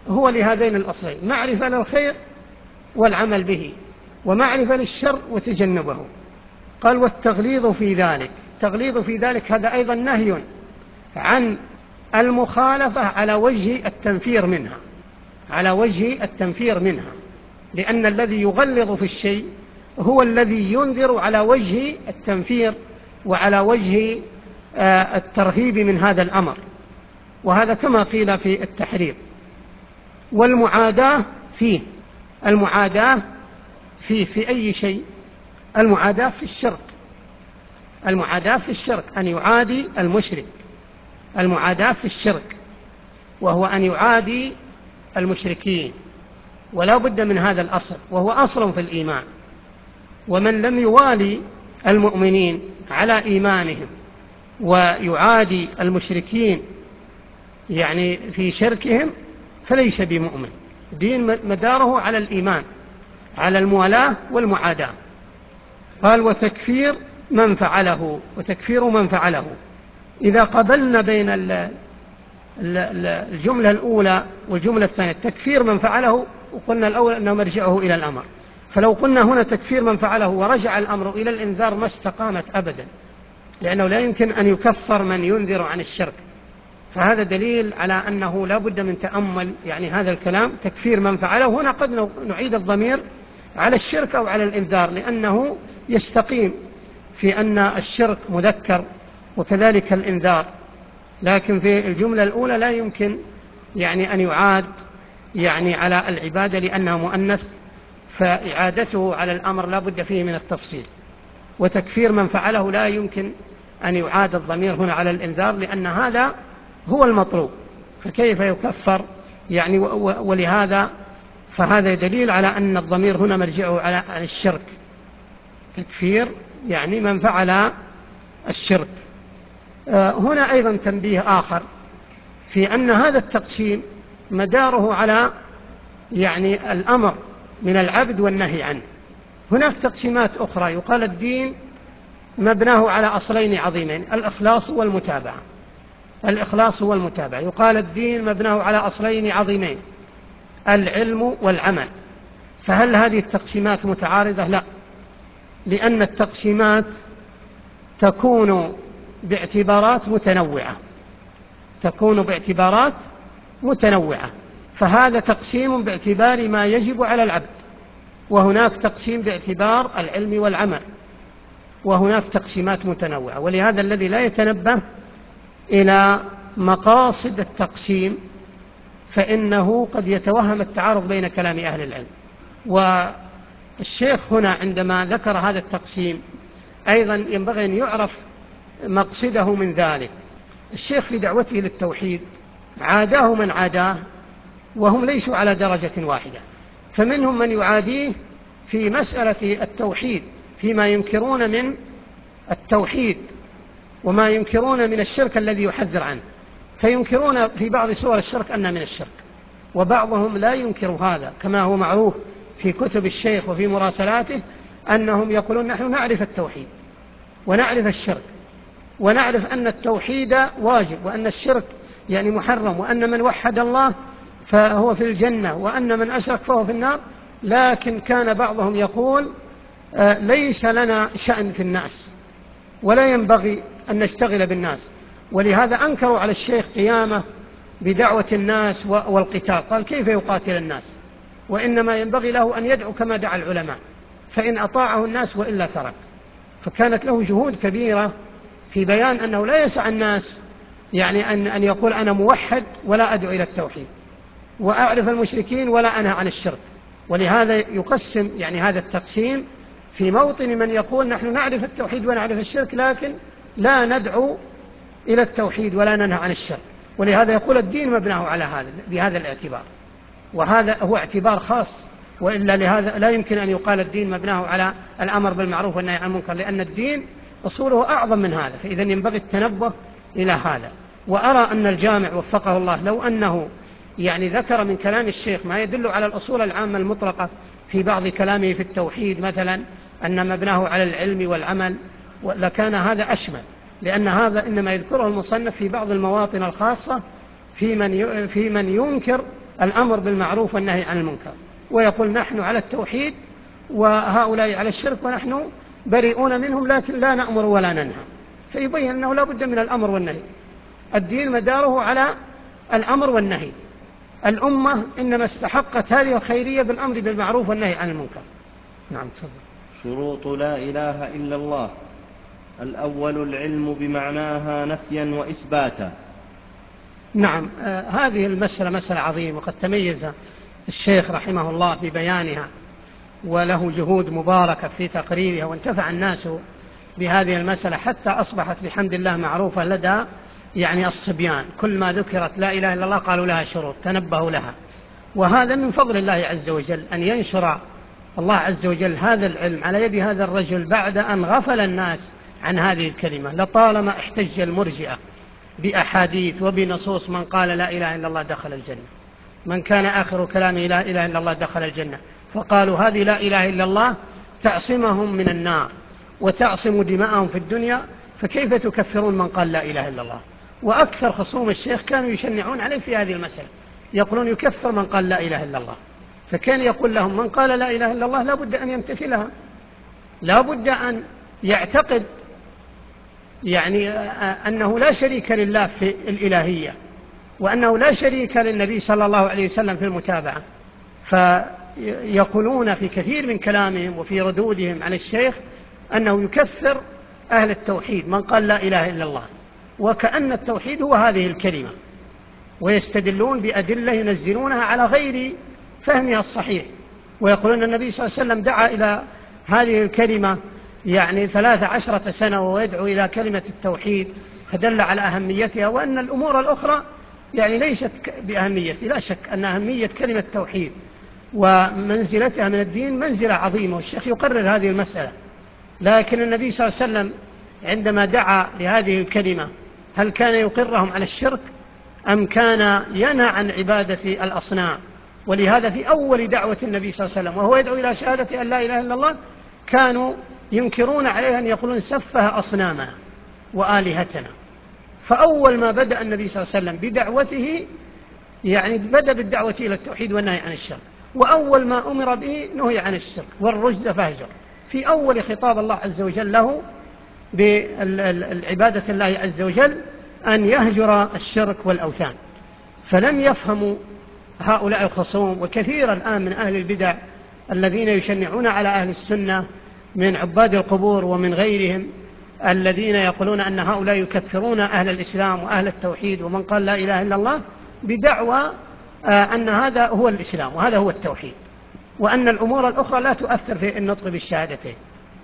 هو لهذين الأصلين: معرفة للخير والعمل به، ومعرفة للشر وتجنبه. قال: والتغليظ في ذلك، التغليظ في ذلك هذا أيضا نهي عن المخالفة على وجه التنفير منها، على وجه التنفير منها، لأن الذي يغلظ في الشيء هو الذي ينذر على وجه التنفير وعلى وجه الترهيب من هذا الأمر، وهذا كما قيل في التحريم. والمعاداة فيه، المعاداة فيه في أي شيء؟ المعاداة في الشرك، المعاداة في الشرك أن يعادي المشرك، المعاداة في الشرك وهو أن يعادي المشركين، ولا بد من هذا الأصل، وهو أصل في الإيمان. ومن لم يوالي المؤمنين على إيمانهم ويعادي المشركين يعني في شركهم فليس بمؤمن. دين مداره على الإيمان، على الموالاة والمعاداة. قال: وتكفير من فعله، وتكفير من فعله. إذا قبلنا بين الجملة الأولى والجملة الثانية، تكفير من فعله، وقلنا الأول أنه مرجعه إلى الأمر، فلو قلنا هنا تكفير من فعله ورجع الأمر إلى الإنذار ما استقامت أبدا، لأنه لا يمكن أن يكفر من ينذر عن الشرك. فهذا دليل على أنه لا بد من تأمل يعني هذا الكلام. تكفير من فعله هنا قد نعيد الضمير على الشرك أو على الإنذار، لأنه يستقيم في أن الشرك مذكر وكذلك الإنذار، لكن في الجملة الأولى لا يمكن يعني أن يعاد يعني على العبادة لأنها مؤنث، فإعادته على الأمر لا بد فيه من التفصيل. وتكفير من فعله لا يمكن أن يعاد الضمير هنا على الإنذار، لأن هذا هو المطلوب، فكيف يكفر يعني؟ ولهذا فهذا دليل على أن الضمير هنا مرجعه على الشرك، تكفير يعني من فعل الشرك. هنا أيضا تنبيه آخر في أن هذا التقسيم مداره على يعني الأمر من العبد والنهي عنه. هناك تقسيمات أخرى، يقال الدين مبناه على أصلين عظيمين: الإخلاص والمتابعة. الإخلاص والمتابعة. يقال الدين مبناه على أصلين عظيمين: العلم والعمل. فهل هذه التقسيمات متعارضة؟ لا، لأن التقسيمات تكون باعتبارات متنوعة، تكون باعتبارات متنوعة. فهذا تقسيم باعتبار ما يجب على العبد، وهناك تقسيم باعتبار العلم والعمل، وهناك تقسيمات متنوعة. ولهذا الذي لا يتنبه إلى مقاصد التقسيم فإنه قد يتوهم التعارض بين كلام أهل العلم. والشيخ هنا عندما ذكر هذا التقسيم أيضا ينبغي أن يعرف مقصده من ذلك. الشيخ في دعوته للتوحيد عاداه من عاداه، وهم ليسوا على درجة واحدة، فمنهم من يعاديه في مسألة التوحيد فيما ينكرون من التوحيد وما ينكرون من الشرك الذي يحذر عنه، فينكرون في بعض صور الشرك أنها من الشرك، وبعضهم لا ينكر هذا، كما هو معروف في كتب الشيخ وفي مراسلاته أنهم يقولون نحن نعرف التوحيد ونعرف الشرك، ونعرف أن التوحيد واجب، وأن الشرك يعني محرم، وأن من وحد الله فهو في الجنة، وأن من أشرك فهو في النار. لكن كان بعضهم يقول آه ليس لنا شأن في الناس ولا ينبغي أن نشتغل بالناس، ولهذا أنكروا على الشيخ قيامه بدعوة الناس والقتال. قال كيف يقاتل الناس؟ وإنما ينبغي له أن يدعو كما دعا العلماء، فإن أطاعه الناس وإلا ترك. فكانت له جهود كبيرة في بيان أنه لا يسع الناس يعني أن, أن يقول أنا موحد ولا أدعو إلى التوحيد، وأعرف المشركين ولا أنهى عن الشرك. ولهذا يقسم يعني هذا التقسيم في موطن من يقول نحن نعرف التوحيد ونعرف الشرك، لكن لا ندعو إلى التوحيد ولا ننهى عن الشرك. ولهذا يقول الدين مبناه على هذا بهذا الاعتبار، وهذا هو اعتبار خاص، وإلا لهذا لا يمكن أن يقال الدين مبناه على الأمر بالمعروف والنهي عن المنكر، لأن الدين أصوله أعظم من هذا. فإذا ينبغي التنبه إلى هذا. وأرى أن الجامع وفقه الله لو أنه يعني ذكر من كلام الشيخ ما يدل على الأصول العامة المطلقة في بعض كلامه في التوحيد مثلا أن مبناه على العلم والعمل، لكان هذا أشمل، لأن هذا إنما يذكره المصنف في بعض المواطن الخاصة في من في من ينكر الأمر بالمعروف والنهي عن المنكر، ويقول نحن على التوحيد وهؤلاء على الشرك ونحن بريئون منهم لكن لا نأمر ولا ننهى، فيبين أنه لا بد من الأمر والنهي. الدين مداره على الأمر والنهي. الأمة إنما استحقت هذه الخيرية بالأمر بالمعروف والنهي عن المنكر. نعم تفضل. شروط لا إله إلا الله: الأول العلم بمعناها نفيا وإثباتا. نعم، آه هذه المسألة مسألة عظيمة، وقد تميز الشيخ رحمه الله ببيانها، وله جهود مباركة في تقريرها، وانتفع الناس بهذه المسألة حتى أصبحت بحمد الله معروفة لدى يعني الصبيان. كل ما ذكرت لا إله إلا الله قالوا لها شروط، تنبهوا لها. وهذا من فضل الله عز وجل أن ينشر الله عز وجل هذا العلم على يد هذا الرجل بعد أن غفل الناس عن هذه الكلمة. لطالما احتج المرجئة بأحاديث وبنصوص: من قال لا إله إلا الله دخل الجنة، من كان آخر كلامه لا إله إلا الله دخل الجنة. فقالوا هذه لا إله إلا الله تعصمهم من النار وتعصم دماءهم في الدنيا، فكيف تكفرون من قال لا إله إلا الله؟ وأكثر خصوم الشيخ كانوا يشنعون عليه في هذه المسألة، يقولون يكفر من قال لا إله إلا الله. فكان يقول لهم: من قال لا إله إلا الله لا بد أن يمتثلها، لا بد أن يعتقد يعني أنه لا شريك لله في الإلهية، وأنه لا شريك للنبي صلى الله عليه وسلم في المتابعة. فيقولون في كثير من كلامهم وفي ردودهم على الشيخ أنه يكفر أهل التوحيد من قال لا إله إلا الله، وكأن التوحيد هو هذه الكلمة، ويستدلون بأدلة ينزلونها على غير فهمها الصحيح، ويقولون النبي صلى الله عليه وسلم دعا إلى هذه الكلمة يعني ثلاث عشرة سنة وهو يدعو إلى كلمة التوحيد، فدل على أهميتها، وأن الأمور الأخرى يعني ليست بأهمية. لا شك أن أهمية كلمة التوحيد ومنزلتها من الدين منزلة عظيمة، والشيخ يقرر هذه المسألة. لكن النبي صلى الله عليه وسلم عندما دعا لهذه الكلمة هل كان يقرهم على الشرك أم كان ينهى عن عبادة الأصنام؟ ولهذا في أول دعوة النبي صلى الله عليه وسلم وهو يدعو إلى شهادة أن لا إله إلا الله كانوا ينكرون عليه أن يقولون سفه أصنامنا وآلهتنا. فأول ما بدأ النبي صلى الله عليه وسلم بدعوته يعني بدأ بالدعوة إلى التوحيد والنهي عن الشرك، وأول ما أمر به نهي عن الشرك والرجز فاهجر، في أول خطاب الله عز وجل له بالعبادة الله عز وجل أن يهجر الشرك والأوثان. فلم يفهموا هؤلاء الخصوم، وكثيرا الآن من أهل البدع الذين يشنعون على أهل السنة من عباد القبور ومن غيرهم الذين يقولون أن هؤلاء يكفرون أهل الإسلام وأهل التوحيد ومن قال لا إله إلا الله بدعوى أن هذا هو الإسلام وهذا هو التوحيد، وأن الأمور الأخرى لا تؤثر في النطق بالشهادتين.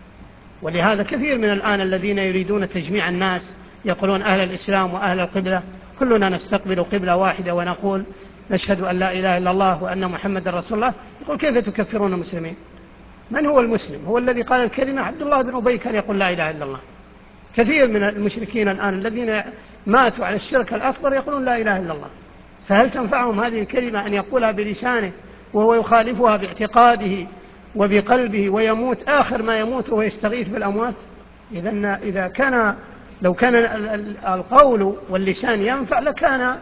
ولهذا كثير من الآن الذين يريدون تجميع الناس يقولون أهل الإسلام وأهل القبلة كلنا نستقبل قبلة واحدة ونقول نشهد أن لا إله إلا الله وأن محمد رسول الله. يقول كيف تكفرون المسلمين؟ من هو المسلم؟ هو الذي قال الكلمة. عبد الله بن أبي كان يقول لا إله إلا الله. كثير من المشركين الآن الذين ماتوا على الشرك الأكبر يقولون لا إله إلا الله، فهل تنفعهم هذه الكلمة أن يقولها بلسانه وهو يخالفها باعتقاده وبقلبه ويموت آخر ما يموت وهو يستغيث بالأموات؟ إذن إذا كان لو كان القول واللسان ينفع لكان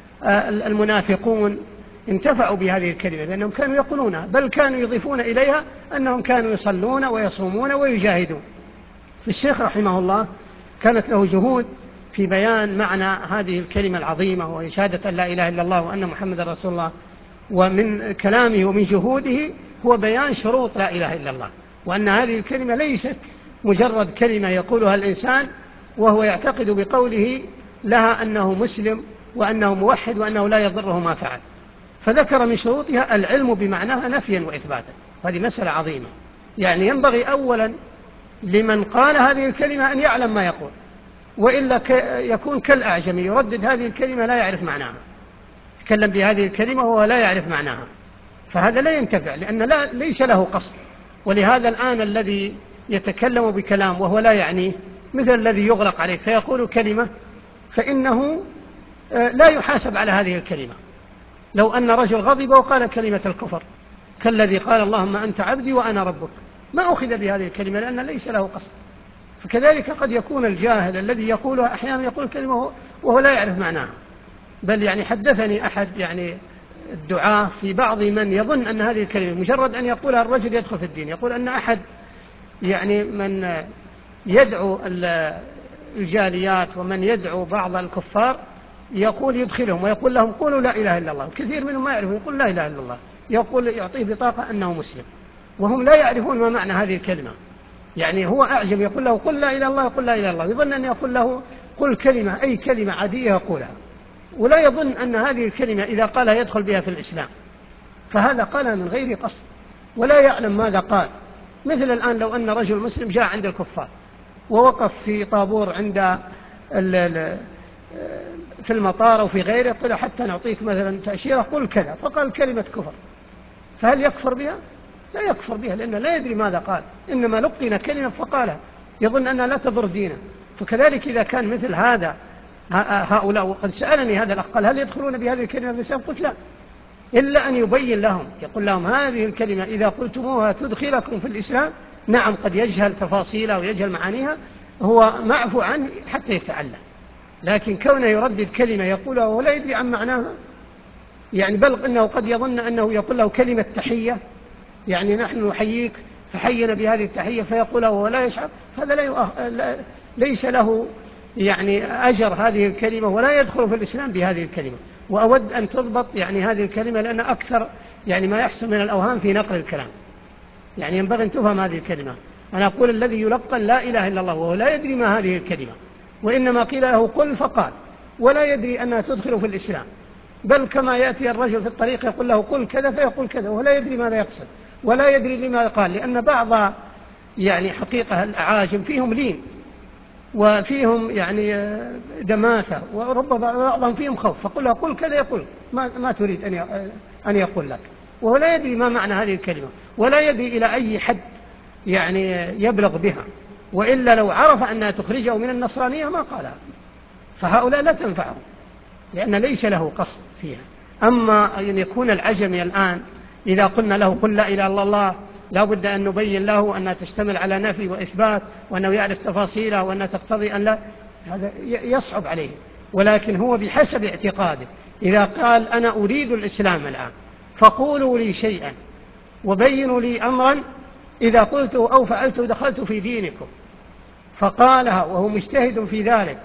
المنافقون انتفعوا بهذه الكلمة، لأنهم كانوا يقولونها، بل كانوا يضيفون إليها أنهم كانوا يصلون ويصومون ويجاهدون. فالشيخ رحمه الله كانت له جهود في بيان معنى هذه الكلمة العظيمة وهي شهادة أن لا إله إلا الله وأن محمد رسول الله، ومن كلامه ومن جهوده هو بيان شروط لا إله إلا الله، وأن هذه الكلمة ليست مجرد كلمة يقولها الإنسان وهو يعتقد بقوله لها أنه مسلم وأنه موحد وأنه لا يضره ما فعل. فذكر من شروطها العلم بمعناها نفيا وإثباتا، هذه مسألة عظيمة. يعني ينبغي أولا لمن قال هذه الكلمة أن يعلم ما يقول، وإلا يكون كالأعجمي يردد هذه الكلمة لا يعرف معناها، يتكلم بهذه الكلمة وهو لا يعرف معناها، فهذا لا ينتفع لأن لا ليس له قصد. ولهذا الآن الذي يتكلم بكلام وهو لا يعنيه مثل الذي يغلق عليه فيقول كلمة فإنه لا يحاسب على هذه الكلمة. لو أن رجل غضب وقال كلمة الكفر كالذي قال اللهم أنت عبدي وأنا ربك، ما أخذ بهذه الكلمة لأن ليس له قصد. فكذلك قد يكون الجاهل الذي يقولها أحيانا يقول كلمة وهو لا يعرف معناها. بل يعني حدثني أحد يعني الدعاة في بعض من يظن أن هذه الكلمة مجرد أن يقولها الرجل يدخل في الدين. يقول أن أحد يعني من يدعو الجاليات ومن يدعو بعض الكفار يقول يدخلهم ويقول لهم قولوا لا إله إلا الله. كثير منهم ما يعرفون يقول لا إله إلا الله، يقول يعطيه بطاقة أنه مسلم وهم لا يعرفون ما معنى هذه الكلمة. يعني هو أعجم يقول له قل لا إله إلا الله، يقول لا إله إلا الله، يظن أن يقول له قل كلمة أي كلمة عادية يقولها، ولا يظن أن هذه الكلمة إذا قالها يدخل بها في الإسلام. فهذا قالها من غير قصد ولا يعلم ماذا قال. مثل الآن لو أن رجل مسلم جاء عند الكفار ووقف في طابور عند في المطار أو في غيره، قل حتى نعطيك مثلا تأشيرة قل كذا، فقال كلمة كفر، فهل يكفر بها؟ لا يكفر بها، لأنه لا يدري ماذا قال، إنما لقن كلمة فقالها يظن أنها لا تضر دينه. فكذلك إذا كان مثل هذا هؤلاء، وقد سألني هذا الأخ قال هل يدخلون بهذه الكلمة في الإسلام؟ قلت لا، إلا أن يبين لهم، يقول لهم هذه الكلمة إذا قلتموها تدخلكم في الإسلام. نعم قد يجهل تفاصيلها ويجهل معانيها، هو معفو عنه حتى يتعلم، لكن كونه يردد كلمة يقولها ولا يدري عن معناها، يعني بل إنه قد يظن أنه يقول له كلمة تحية، يعني نحن نحييك فحينا بهذه التحية فيقولها ولا يشعر، هذا لا ليس له يعني أجر هذه الكلمة ولا يدخل في الإسلام بهذه الكلمة. وأود أن تضبط يعني هذه الكلمة، لأن أكثر يعني ما يحصل من الأوهام في نقل الكلام، يعني ينبغي أن تفهم هذه الكلمة. أنا أقول الذي يلقن لا إله إلا الله وهو لا يدري ما هذه الكلمة، وإنما قيل له قل فقال، ولا يدري أنها تدخل في الإسلام، بل كما يأتي الرجل في الطريق يقول له قل كذا فيقول كذا ولا يدري ماذا يقصد ولا يدري لما قال، لأن بعض يعني حقيقة الأعاجم فيهم لين وفيهم يعني دماثة، وربما بعضهم فيهم خوف، فقل له قل كذا يقول ما, ما تريد أن يقول لك، وهو لا يدري ما معنى هذه الكلمة ولا يدري إلى أي حد يعني يبلغ بها، وإلا لو عرف أنها تخرجه من النصرانية ما قالها. فهؤلاء لا تنفعهم لأن ليس له قصد فيها. أما أن يكون العجمي الآن إذا قلنا له قل لا إله إلا الله لا بد أن نبين له أنها تشتمل على نفي وإثبات وأنه يعرف تفاصيلها وأنها تقتضي أن لا، هذا يصعب عليه. ولكن هو بحسب اعتقاده إذا قال أنا أريد الإسلام الآن فقولوا لي شيئا وبينوا لي أمرا إذا قلته أو فعلته دخلت في دينكم، فقالها وهو مجتهد في ذلك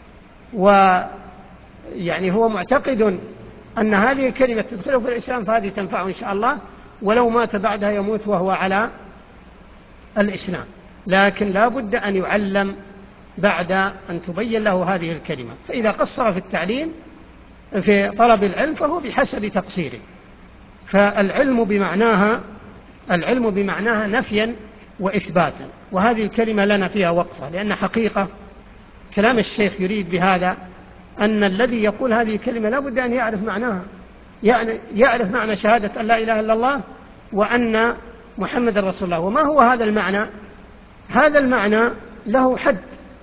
ويعني هو معتقد أن هذه الكلمة تدخله في الإسلام، فهذه تنفعه إن شاء الله، ولو مات بعدها يموت وهو على الإسلام. لكن لا بد أن يعلم بعد أن تبين له هذه الكلمة. فإذا قصر في التعليم في طلب العلم فهو بحسب تقصيره. فالعلم بمعناها العلم بمعناها نفيا وإثباتا، وهذه الكلمة لنا فيها وقفة، لأن حقيقة كلام الشيخ يريد بهذا أن الذي يقول هذه الكلمة لا بد أن يعرف معناها، يعني يعرف معنى شهادة أن لا إله إلا الله وأن محمد رسول الله. وما هو هذا المعنى؟ هذا المعنى له حد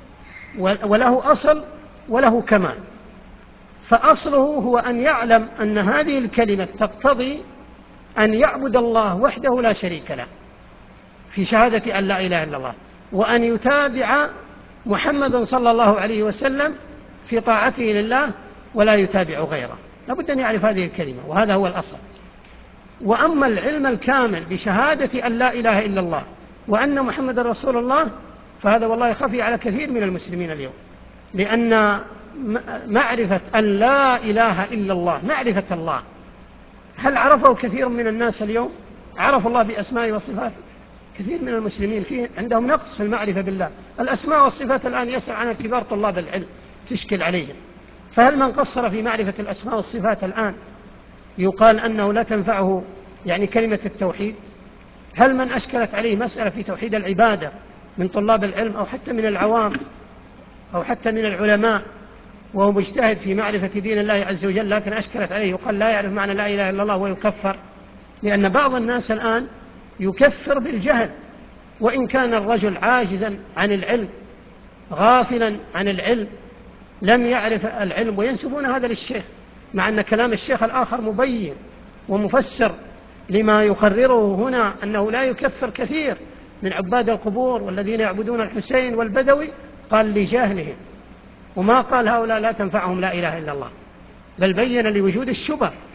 وله أصل وله كمال. فأصله هو أن يعلم أن هذه الكلمة تقتضي أن يعبد الله وحده لا شريك له في شهادة أن لا إله إلا الله، وأن يتابع محمد صلى الله عليه وسلم في طاعته لله ولا يتابع غيره. لابد أن يعرف هذه الكلمة، وهذا هو الأصل. وأما العلم الكامل بشهادة أن لا إله إلا الله وأن محمد رسول الله فهذا والله خفي على كثير من المسلمين اليوم، لأن معرفة أن لا إله إلا الله معرفة الله، هل عرفه كثير من الناس اليوم؟ عرف الله بأسمائه وصفاته؟ كثير من المسلمين فيه عندهم نقص في المعرفة بالله. الأسماء والصفات الآن يسأل عنها كبار طلاب العلم تشكل عليهم، فهل من قصر في معرفة الأسماء والصفات الآن يقال أنه لا تنفعه يعني كلمة التوحيد؟ هل من أشكلت عليه مسألة في توحيد العبادة من طلاب العلم أو حتى من العوام أو حتى من العلماء وهو مجتهد في معرفة دين الله عز وجل لكن أشكلت عليه يقال لا يعرف معنى لا إله إلا الله ويكفر؟ لأن بعض الناس الآن يكفر بالجهل، وإن كان الرجل عاجزا عن العلم غافلا عن العلم لم يعرف العلم وينسبون هذا للشيخ، مع أن كلام الشيخ الآخر مبين ومفسر لما يقرره هنا أنه لا يكفر كثير من عباد القبور والذين يعبدون الحسين والبدوي، قال لجهلهم، وما قال هؤلاء لا تنفعهم لا إله إلا الله، بل بين لوجود الشبه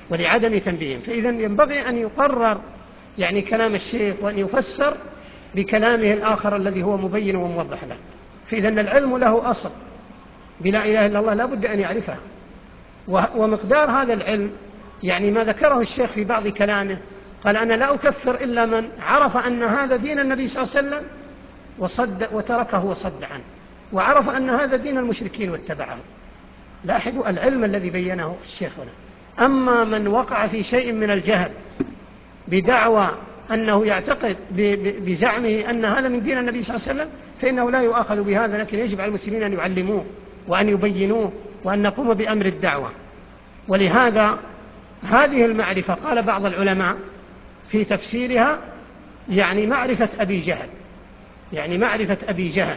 ولعدم تنبيههم. فإذا ينبغي أن يقرر يعني كلام الشيخ وأن يفسر بكلامه الآخر الذي هو مبين وموضح له. فإذا العلم له أصل، بلا إله إلا الله لا بد أن يعرفها، ومقدار هذا العلم يعني ما ذكره الشيخ في بعض كلامه، قال أنا لا أكفر إلا من عرف أن هذا دين النبي صلى الله عليه وسلم وصد وتركه وصد عنه، وعرف أن هذا دين المشركين واتبعه. لاحظوا العلم الذي بينه الشيخ هنا. أما من وقع في شيء من الجهل بدعوى أنه يعتقد بزعمه أن هذا من دين النبي صلى الله عليه وسلم فإنه لا يؤاخذ بهذا، لكن يجب على المسلمين أن يعلموه وأن يبينوه وأن نقوم بأمر الدعوة. ولهذا هذه المعرفة قال بعض العلماء في تفسيرها يعني معرفة أبي جهل، يعني معرفة أبي جهل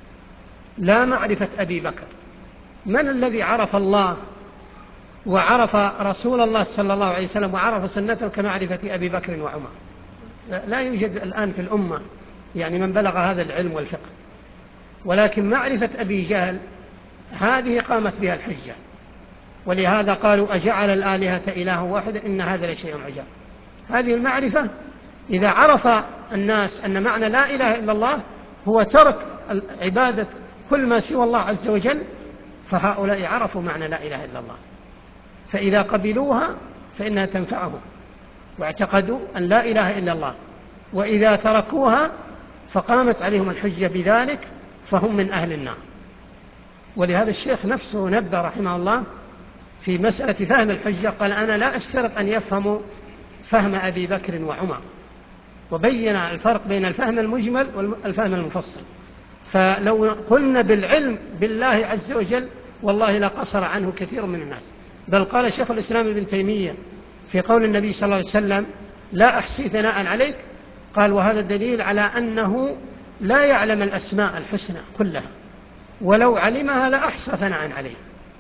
لا معرفة أبي بكر. من الذي عرف الله وعرف رسول الله صلى الله عليه وسلم وعرف سنته كمعرفة أبي بكر وعمر؟ لا يوجد الآن في الأمة يعني من بلغ هذا العلم والفقه. ولكن معرفة أبي جهل هذه قامت بها الحجة، ولهذا قالوا أجعل الآلهة إله واحد إن هذا لشيء عجاب. هذه المعرفة إذا عرف الناس أن معنى لا إله إلا الله هو ترك عبادة كل ما سوى الله عز وجل، فهؤلاء عرفوا معنى لا إله إلا الله، فإذا قبلوها فإنها تنفعهم واعتقدوا أن لا إله إلا الله، وإذا تركوها فقامت عليهم الحجة بذلك فهم من أهل النار. ولهذا الشيخ نفسه نبه رحمه الله في مسألة فهم الحجة، قال أنا لا أشترط أن يفهموا فهم أبي بكر وعمر، وبين الفرق بين الفهم المجمل والفهم المفصل. فلو قلنا بالعلم بالله عز وجل والله لا قصر عنه كثير من الناس. بل قال شيخ الإسلام ابن تيمية في قول النبي صلى الله عليه وسلم لا أحصي ثناء عليك، قال وهذا دليل على أنه لا يعلم الأسماء الحسنى كلها، ولو علمها لأحصى ثناء عليه.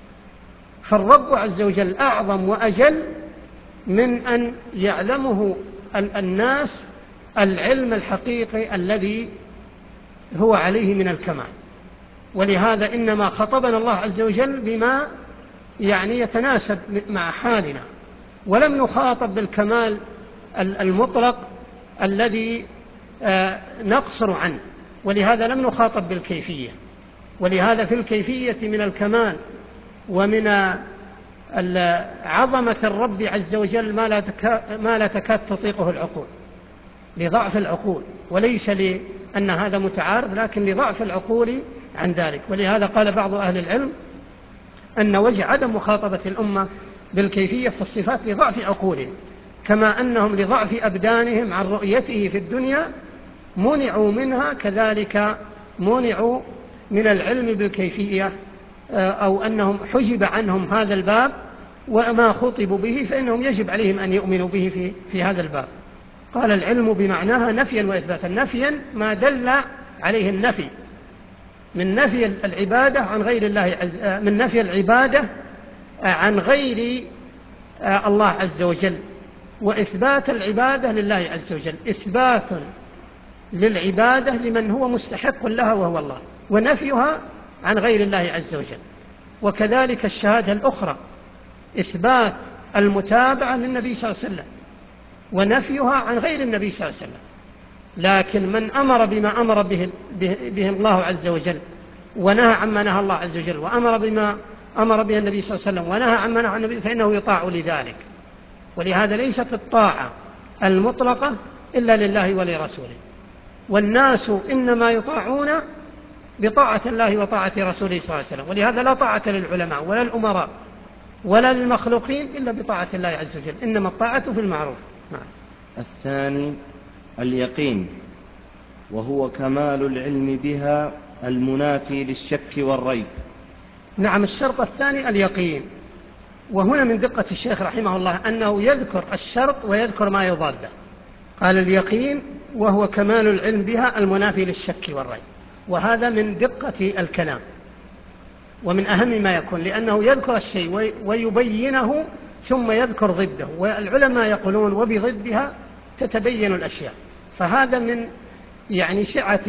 فالرب عز وجل أعظم وأجل من أن يعلمه الناس العلم الحقيقي الذي هو عليه من الكمال. ولهذا إنما خطبنا الله عز وجل بما يعني يتناسب مع حالنا، ولم نخاطب بالكمال المطلق الذي نقصر عنه، ولهذا لم نخاطب بالكيفية. ولهذا في الكيفية من الكمال ومن عظمة الرب عز وجل ما لا تكاد تطيقه العقول، لضعف العقول، وليس لأن هذا متعارض، لكن لضعف العقول عن ذلك. ولهذا قال بعض أهل العلم أن وجه عدم مخاطبة الأمة بالكيفية في الصفات لضعف عقولهم، كما أنهم لضعف أبدانهم عن رؤيته في الدنيا منعوا منها، كذلك منعوا من العلم بالكيفية، أو أنهم حجب عنهم هذا الباب وما خطبوا به، فإنهم يجب عليهم أن يؤمنوا به في, في هذا الباب. قال العلم بمعناها نفيا وإثباتا. نفيا ما دل عليه النفي من نفي العبادة عن غير الله عز من نفي العبادة عن غير الله عز وجل، وإثبات العبادة لله عز وجل، إثبات للعبادة لمن هو مستحق لها وهو الله، ونفيها عن غير الله عز وجل. وكذلك الشهادة الأخرى إثبات المتابعة للنبي صلى الله عليه وسلم ونفيها عن غير النبي صلى الله عليه وسلم. لكن من أمر بما أمر به, به الله عز وجل ونهى عما نهى الله عز وجل، وأمر بما أمر به النبي صلى الله عليه وسلم ونهى عما نهى النبي، فإنه يطاع لذلك. ولهذا ليست الطاعة المطلقة إلا لله ولرسوله، والناس إنما يطاعون بطاعة الله وطاعة رسوله صلى الله عليه وسلم. ولهذا لا طاعة للعلماء ولا الأمراء ولا للمخلوقين إلا بطاعة الله عز وجل، إنما الطاعة في المعروف. نعم. الثاني اليقين، وهو كمال العلم بها المنافي للشك والريب. نعم، الشرط الثاني اليقين. وهنا من دقة الشيخ رحمه الله أنه يذكر الشرط ويذكر ما يضاده. قال اليقين وهو كمال العلم بها المنافي للشك والريب، وهذا من دقة الكلام ومن أهم ما يكون، لأنه يذكر الشيء ويبينه ثم يذكر ضده، والعلماء يقولون وبضدها تتبين الأشياء. فهذا من يعني سعة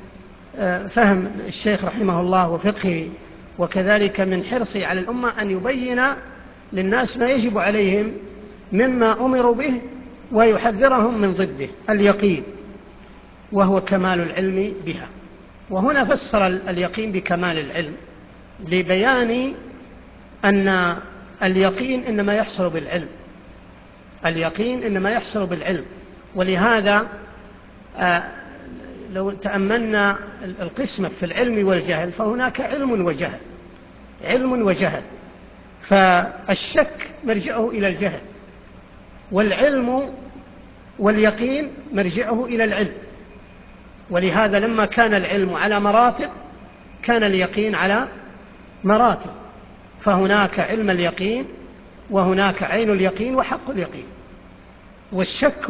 فهم الشيخ رحمه الله وفقهه، وكذلك من حرصه على الأمة أن يبين للناس ما يجب عليهم مما أمروا به ويحذرهم من ضده اليقين، وهو كمال العلم بها. وهنا فسر اليقين بكمال العلم لبيان أن اليقين إنما يحصل بالعلم، اليقين إنما يحصل بالعلم. ولهذا آه لو تأملنا القسمة في العلم والجهل فهناك علم وجهل، علم وجهل، فالشك مرجعه إلى الجهل، والعلم واليقين مرجعه إلى العلم. ولهذا لما كان العلم على مراتب كان اليقين على مراتب، فهناك علم اليقين وهناك عين اليقين وحق اليقين. والشك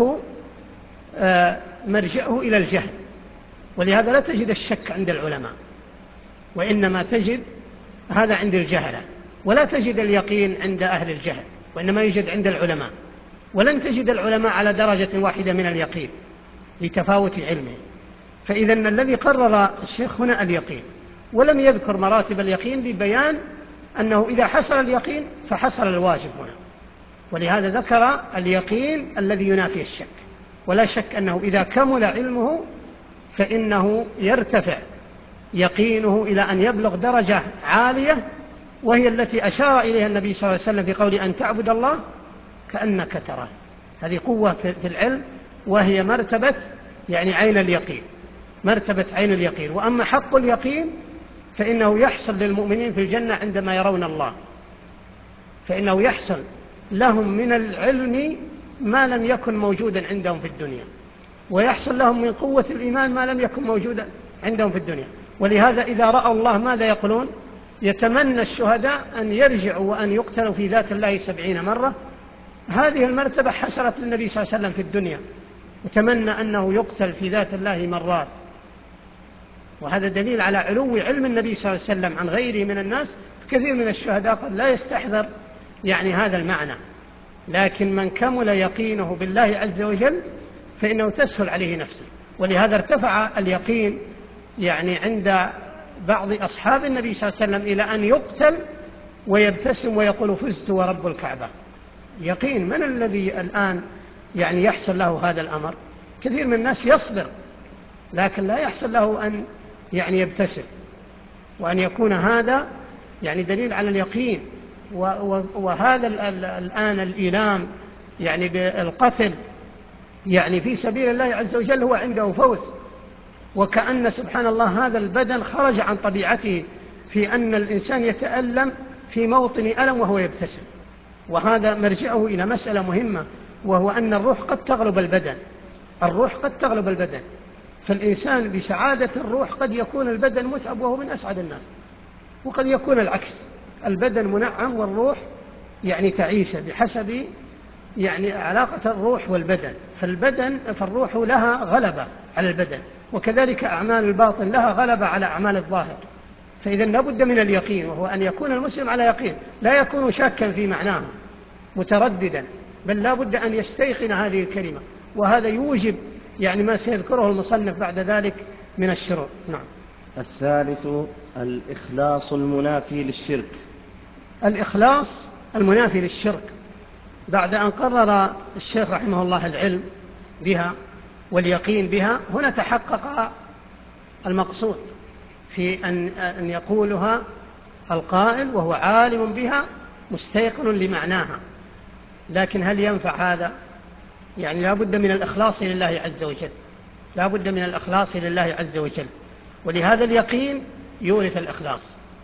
مرجعه إلى الجهل، ولهذا لا تجد الشك عند العلماء، وإنما تجد هذا عند الجهلة، ولا تجد اليقين عند أهل الجهل، وإنما يوجد عند العلماء. ولن تجد العلماء على درجة واحدة من اليقين لتفاوت علمه. فإذا الذي قرر الشيخ هنا اليقين، ولم يذكر مراتب اليقين ببيان أنه إذا حصل اليقين فحصل الواجب هنا، ولهذا ذكر اليقين الذي ينافي الشك. ولا شك أنه إذا كمل علمه فإنه يرتفع يقينه إلى أن يبلغ درجة عالية، وهي التي أشار إليها النبي صلى الله عليه وسلم في قول أن تعبد الله كأنك تراه. هذه قوة في العلم، وهي مرتبة يعني عين اليقين، مرتبة عين اليقين. وأما حق اليقين فإنه يحصل للمؤمنين في الجنة عندما يرون الله، فإنه يحصل لهم من العلم ما لم يكن موجودا عندهم في الدنيا، ويحصل لهم من قوة الإيمان ما لم يكن موجودا عندهم في الدنيا. ولهذا إذا رأوا الله ماذا يقولون؟ يتمنى الشهداء أن يرجعوا وأن يقتلوا في ذات الله سبعين مرة. هذه المرتبة حصلت للنبي صلى الله عليه وسلم في الدنيا، وتمنى أنه يقتل في ذات الله مرات. وهذا دليل على علو علم النبي صلى الله عليه وسلم عن غيره من الناس. كثير من الشهداء قد لا يستحضر يعني هذا المعنى، لكن من كمل يقينه بالله عز وجل فإنه تسهل عليه نفسه. ولهذا ارتفع اليقين يعني عند بعض أصحاب النبي صلى الله عليه وسلم إلى أن يقتل ويبتسم ويقول فزت ورب الكعبة. يقين. من الذي الآن يعني يحصل له هذا الأمر؟ كثير من الناس يصبر لكن لا يحصل له أن يعني يبتسم، وأن يكون هذا يعني دليل على اليقين. وهذا الآن الإيلام يعني بالقتل يعني في سبيل الله عز وجل هو عنده فوز، وكأن سبحان الله هذا البدن خرج عن طبيعته في أن الإنسان يتألم في موطن ألم وهو يبتسم. وهذا مرجعه إلى مسألة مهمة، وهو أن الروح قد تغلب البدن، الروح قد تغلب البدن. فالإنسان بسعادة الروح قد يكون البدن متعب وهو من أسعد الناس، وقد يكون العكس، البدن منعم والروح يعني تعيش بحسب يعني علاقة الروح والبدن. فالبدن فالروح لها غلبة على البدن، وكذلك أعمال الباطن لها غلبة على أعمال الظاهر. فإذا لابد من اليقين، وهو أن يكون المسلم على يقين، لا يكون شاكا في معناه مترددا، بل لابد أن يستيقن هذه الكلمة. وهذا يوجب يعني ما سيذكره المصنف بعد ذلك من الشروط. نعم. الثالث الإخلاص المنافي للشرك. الإخلاص المنافي للشرك. بعد أن قرر الشيخ رحمه الله العلم بها واليقين بها، هنا تحقق المقصود في أن أن يقولها القائل وهو عالم بها مستيقن لمعناها. لكن هل ينفع هذا؟ يعني لا بد من الإخلاص لله عز وجل، لا بد من الإخلاص لله عز وجل. ولهذا اليقين يورث الإخلاص.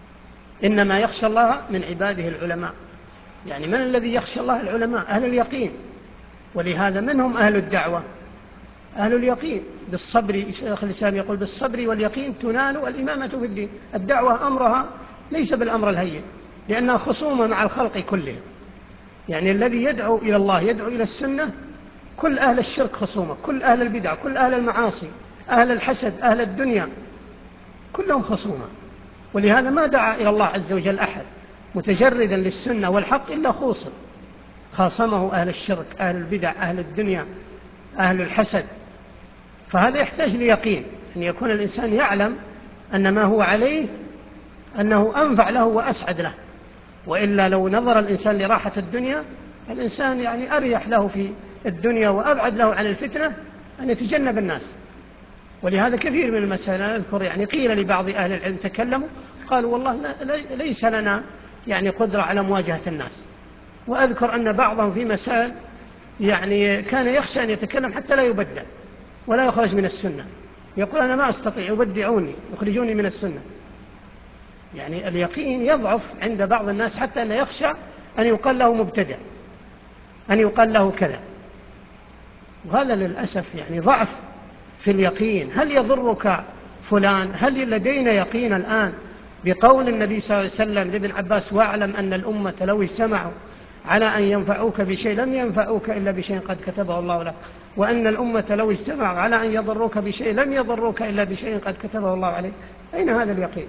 إنما يخشى الله من عباده العلماء. يعني من الذي يخشى الله؟ العلماء أهل اليقين. ولهذا منهم أهل الدعوة أهل اليقين بالصبر. شيخ الإسلام يقول بالصبر واليقين تنال الإمامة في الدين. الدعوة أمرها ليس بالأمر الهين، لأنها خصومة مع الخلق كلهم. يعني الذي يدعو إلى الله يدعو إلى السنة، كل أهل الشرك خصومة، كل أهل البدع، كل أهل المعاصي، أهل الحسد، أهل الدنيا، كلهم خصومة. ولهذا ما دعا إلى الله عز وجل أحد متجردا للسنة والحق إلا خوصم، خاصمه أهل الشرك، أهل البدع، أهل الدنيا، أهل الحسد. فهذا يحتاج ليقين، أن يكون الإنسان يعلم أن ما هو عليه أنه أنفع له وأسعد له. وإلا لو نظر الإنسان لراحة الدنيا الإنسان يعني أريح له في الدنيا وأبعد له عن الفتنة أن يتجنب الناس. ولهذا كثير من المسائل أنا أذكر يعني قيل لبعض أهل العلم تكلموا قالوا والله ليس لنا يعني قدرة على مواجهة الناس. وأذكر أن بعضهم في مسائل يعني كان يخشى أن يتكلم حتى لا يبدع ولا يخرج من السنة، يقول أنا ما أستطيع يبدعوني يخرجوني من السنة. يعني اليقين يضعف عند بعض الناس حتى أن يخشى أن يقال له مبتدع، أن يقال له كذا. وهذا للأسف يعني ضعف في اليقين. هل يضرك فلان؟ هل لدينا يقين الآن بقول النبي صلى الله عليه وسلم لابن عباس واعلم أن الأمة لو اجتمعوا على أن ينفعوك بشيء لم ينفعوك إلا بشيء قد كتبه الله لك، وأن الأمة لو اجتمعوا على أن يضروك بشيء لم يضروك إلا بشيء قد كتبه الله عليك؟ أين هذا اليقين؟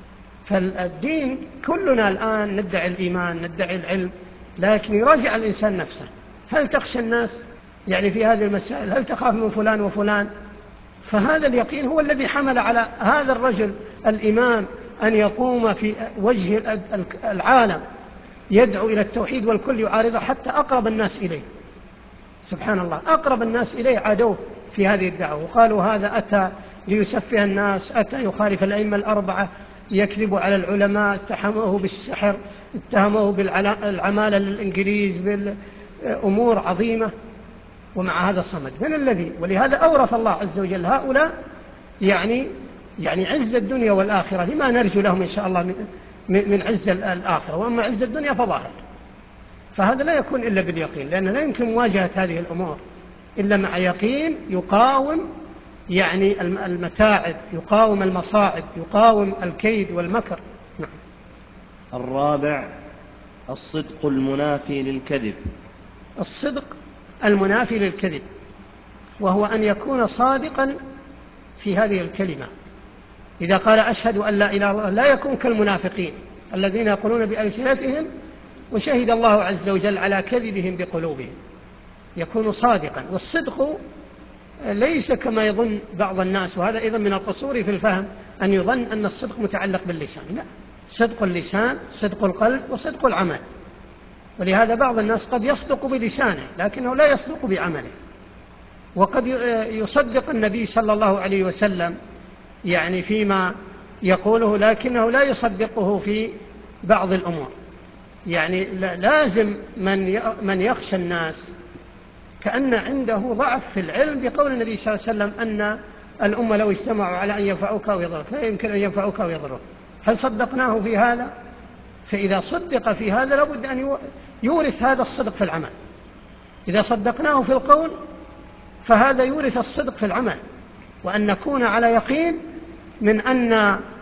فالدين كلنا الآن ندعي الإيمان ندعي العلم، لكن يراجع الإنسان نفسه. هل تخشى الناس يعني في هذه المسائل؟ هل تخاف من فلان وفلان؟ فهذا اليقين هو الذي حمل على هذا الرجل الإمام أن يقوم في وجه العالم يدعو إلى التوحيد والكل يعارضه حتى أقرب الناس إليه. سبحان الله، أقرب الناس إليه عادوه في هذه الدعوة وقالوا هذا أتى ليسفه الناس، أتى يخالف الأئمة الأربعة، يكذب على العلماء، اتهموه بالسحر، اتهموه بالعمالة للإنجليز، بالأمور عظيمة، ومع هذا صمد. من الذي؟ ولهذا أورث الله عز وجل هؤلاء يعني يعني عز الدنيا والآخرة، لما نرجو لهم إن شاء الله من, من عز الآخرة، وأما عز الدنيا فظاهر. فهذا لا يكون إلا باليقين، لأنه لا يمكن مواجهة هذه الأمور إلا مع يقين يقاوم يعني المتاعب، يقاوم المصائب، يقاوم الكيد والمكر. نعم. الرابع الصدق المنافي للكذب. الصدق المنافي للكذب، وهو أن يكون صادقا في هذه الكلمة. إذا قال أشهد أن لا إله إلا الله لا يكون كالمنافقين الذين يقولون بألسنتهم وشهد الله عز وجل على كذبهم بقلوبهم. يكون صادقا. والصدق ليس كما يظن بعض الناس، وهذا أيضا من القصور في الفهم، أن يظن أن الصدق متعلق باللسان. لا، صدق اللسان صدق القلب وصدق العمل. ولهذا بعض الناس قد يصدق بلسانه لكنه لا يصدق بعمله، وقد يصدق النبي صلى الله عليه وسلم يعني فيما يقوله لكنه لا يصدقه في بعض الأمور. يعني لازم من من يخشى الناس كأن عنده ضعف في العلم بقول النبي صلى الله عليه وسلم أن الأمة لو اجتمعوا على أن ينفعوك أو يضروك لا يمكن أن ينفعوك أو يضروك. هل صدقناه في هذا؟ فإذا صدق في هذا لابد أن يورث هذا الصدق في العمل. إذا صدقناه في القول فهذا يورث الصدق في العمل، وأن نكون على يقين من أن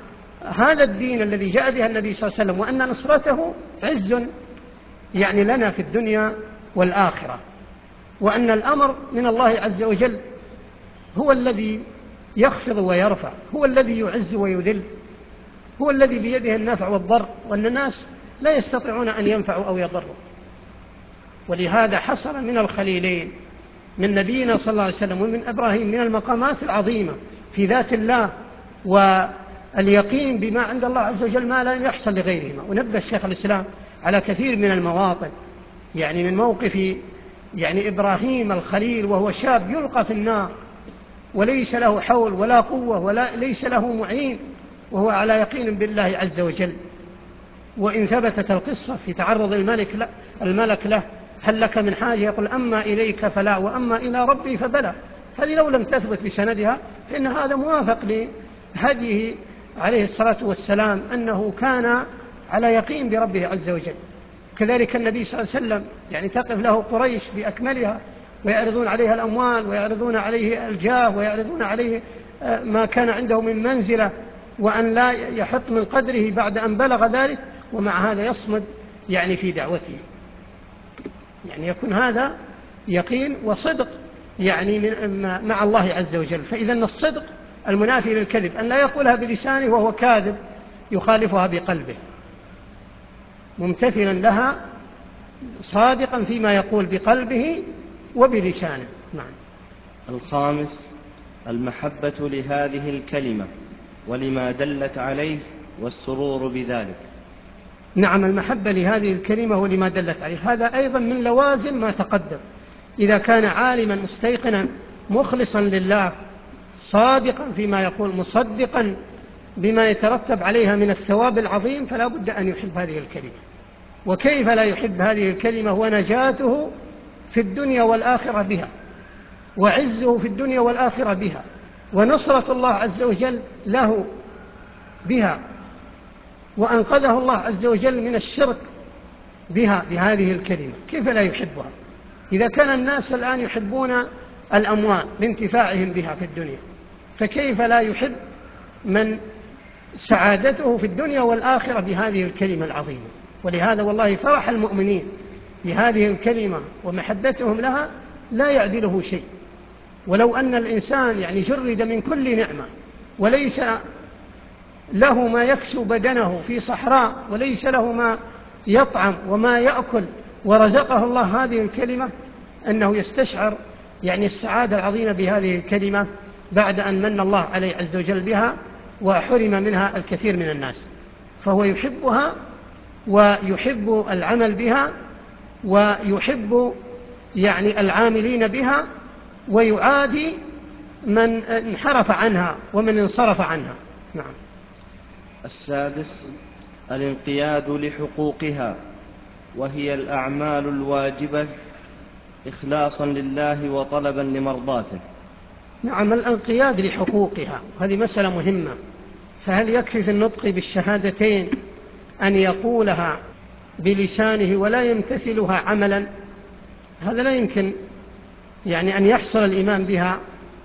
هذا الدين الذي جاء به النبي صلى الله عليه وسلم وأن نصرته عز يعني لنا في الدنيا والآخرة، وأن الأمر من الله عز وجل هو الذي يخفض ويرفع، هو الذي يعز ويذل، هو الذي بيده النفع والضر، وأن الناس لا يستطيعون أن ينفعوا أو يضروا. ولهذا حصل من الخليلين من نبينا صلى الله عليه وسلم ومن إبراهيم من المقامات العظيمة في ذات الله واليقين بما عند الله عز وجل ما لا يحصل لغيرهما. ونبه الشيخ الإسلام على كثير من المواطن، يعني من موقف يعني إبراهيم الخليل وهو شاب يلقى في النار وليس له حول ولا قوة ولا ليس له معين، وهو على يقين بالله عز وجل. وإن ثبتت القصة في تعرض الملك له الملك له هل لك من حاجة؟ يقول أما إليك فلا وأما إلى ربي فبلى. هذه لو لم تثبت بسندها فإن هذا موافق لهديه عليه الصلاة والسلام أنه كان على يقين بربه عز وجل. كذلك النبي صلى الله عليه وسلم يعني تقف له قريش بأكملها ويعرضون عليها الأموال ويعرضون عليه الجاه ويعرضون عليه ما كان عنده من منزلة وأن لا يحط من قدره بعد أن بلغ ذلك، ومع هذا يصمد يعني في دعوته. يعني يكون هذا يقين وصدق يعني من مع الله عز وجل. فإذا الصدق المنافي للكذب أن لا يقولها بلسانه وهو كاذب، يخالفها بقلبه ممتثلا لها صادقا فيما يقول بقلبه وبلسانه. نعم. الخامس المحبة لهذه الكلمة ولما دلت عليه والسرور بذلك. نعم، المحبة لهذه الكلمة ولما دلت عليه، هذا أيضا من لوازم ما تقدم. إذا كان عالما مستيقنا مخلصا لله صادقا فيما يقول مصدقا بما يترتب عليها من الثواب العظيم، فلا بد أن يحب هذه الكلمة. وكيف لا يحب هذه الكلمة ونجاته في الدنيا والآخرة بها، وعزه في الدنيا والآخرة بها، ونصرة الله عز وجل له بها، وأنقذه الله عز وجل من الشرك بها بهذه الكلمة. كيف لا يحبها؟ إذا كان الناس الآن يحبون الأموال لانتفاعهم بها في الدنيا، فكيف لا يحب من سعادته في الدنيا والآخرة بهذه الكلمة العظيمة؟ ولهذا والله فرح المؤمنين بهذه الكلمة ومحبتهم لها لا يعدله شيء. ولو أن الإنسان يعني جرد من كل نعمة وليس له ما يكسو بدنه في صحراء، وليس له ما يطعم وما يأكل، ورزقه الله هذه الكلمة، أنه يستشعر يعني السعادة العظيمة بهذه الكلمة بعد أن من الله عليه عز وجل بها وحرم منها الكثير من الناس. فهو يحبها ويحب العمل بها ويحب يعني العاملين بها، ويعادي من انحرف عنها ومن انصرف عنها. نعم. السادس: الانقياد لحقوقها، وهي الأعمال الواجبة إخلاصا لله وطلبا لمرضاته. نعم، الانقياد لحقوقها هذه مسألة مهمة. فهل يكفي في النطق بالشهادتين أن يقولها بلسانه ولا يمتثلها عملا؟ هذا لا يمكن يعني أن يحصل الإيمان بها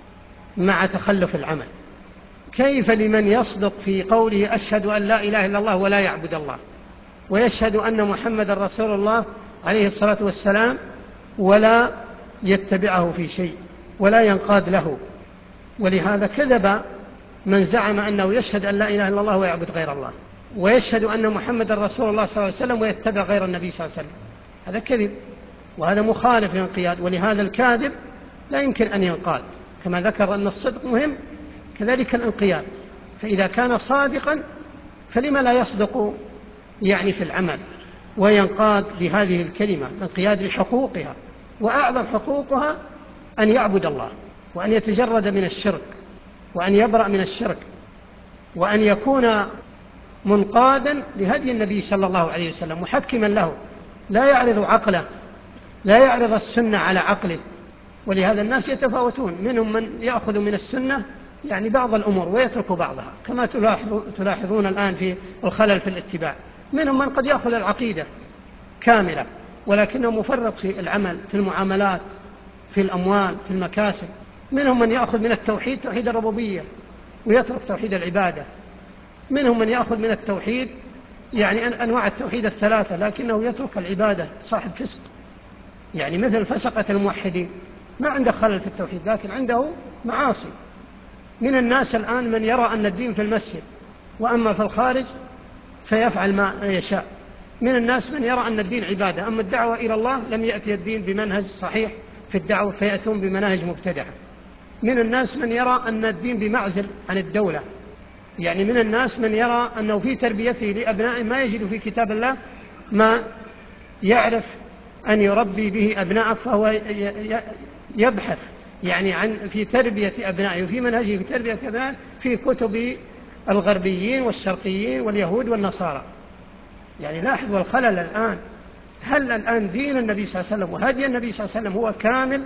مع تخلف العمل. كيف لمن يصدق في قوله أشهد أن لا إله إلا الله ولا يعبد الله، ويشهد أن محمد رسول الله عليه الصلاة والسلام ولا يتبعه في شيء ولا ينقاد له؟ ولهذا كذب من زعم أنه يشهد أن لا إله إلا الله ويعبد غير الله، ويشهد أن محمد رسول الله صلى الله عليه وسلم ويتبع غير النبي صلى الله عليه وسلم. هذا كذب، وهذا مخالف للانقياد. ولهذا الكاذب لا يمكن أن ينقاد. كما ذكر أن الصدق مهم، كذلك الانقياد. فإذا كان صادقا فلما لا يصدق يعني في العمل وينقاد بهذه الكلمة، الانقياد لحقوقها. وأعظم حقوقها أن يعبد الله، وأن يتجرد من الشرك، وأن يبرأ من الشرك، وأن يكون منقادا لهدي النبي صلى الله عليه وسلم، محكما له، لا يعرض عقله، لا يعرض السنة على عقله. ولهذا الناس يتفاوتون، منهم من يأخذ من السنة يعني بعض الأمور ويترك بعضها، كما تلاحظون الآن في الخلل في الاتباع. منهم من قد يأخذ العقيدة كاملة ولكنه مفرط في العمل، في المعاملات، في الأموال، في المكاسب. منهم من يأخذ من التوحيد توحيد الربوبية ويترك توحيد العبادة. منهم من يأخذ من التوحيد يعني أنواع التوحيد الثلاثة لكنه يترك العبادة، صاحب فسق، يعني مثل فسقة الموحدين، ما عنده خلل في التوحيد لكن عنده معاصي. من الناس الآن من يرى أن الدين في المسجد، وأما في الخارج فيفعل ما يشاء. من الناس من يرى أن الدين عبادة، أما الدعوة إلى الله لم يأتي الدين بمنهج صحيح في الدعوة فيأتون بمناهج مبتدعة. من الناس من يرى أن الدين بمعزل عن الدولة، يعني من الناس من يرى أنه في تربيته لأبنائه ما يجد في كتاب الله ما يعرف أن يربي به أبنائه، فهو يبحث يعني عن في تربية أبنائه وفي منهجه في تربية أبنائه في كتب الغربيين والشرقيين واليهود والنصارى. يعني لاحظوا الخلل الآن. هل الآن دين النبي صلى الله عليه وسلم وهدي النبي صلى الله عليه وسلم هو كامل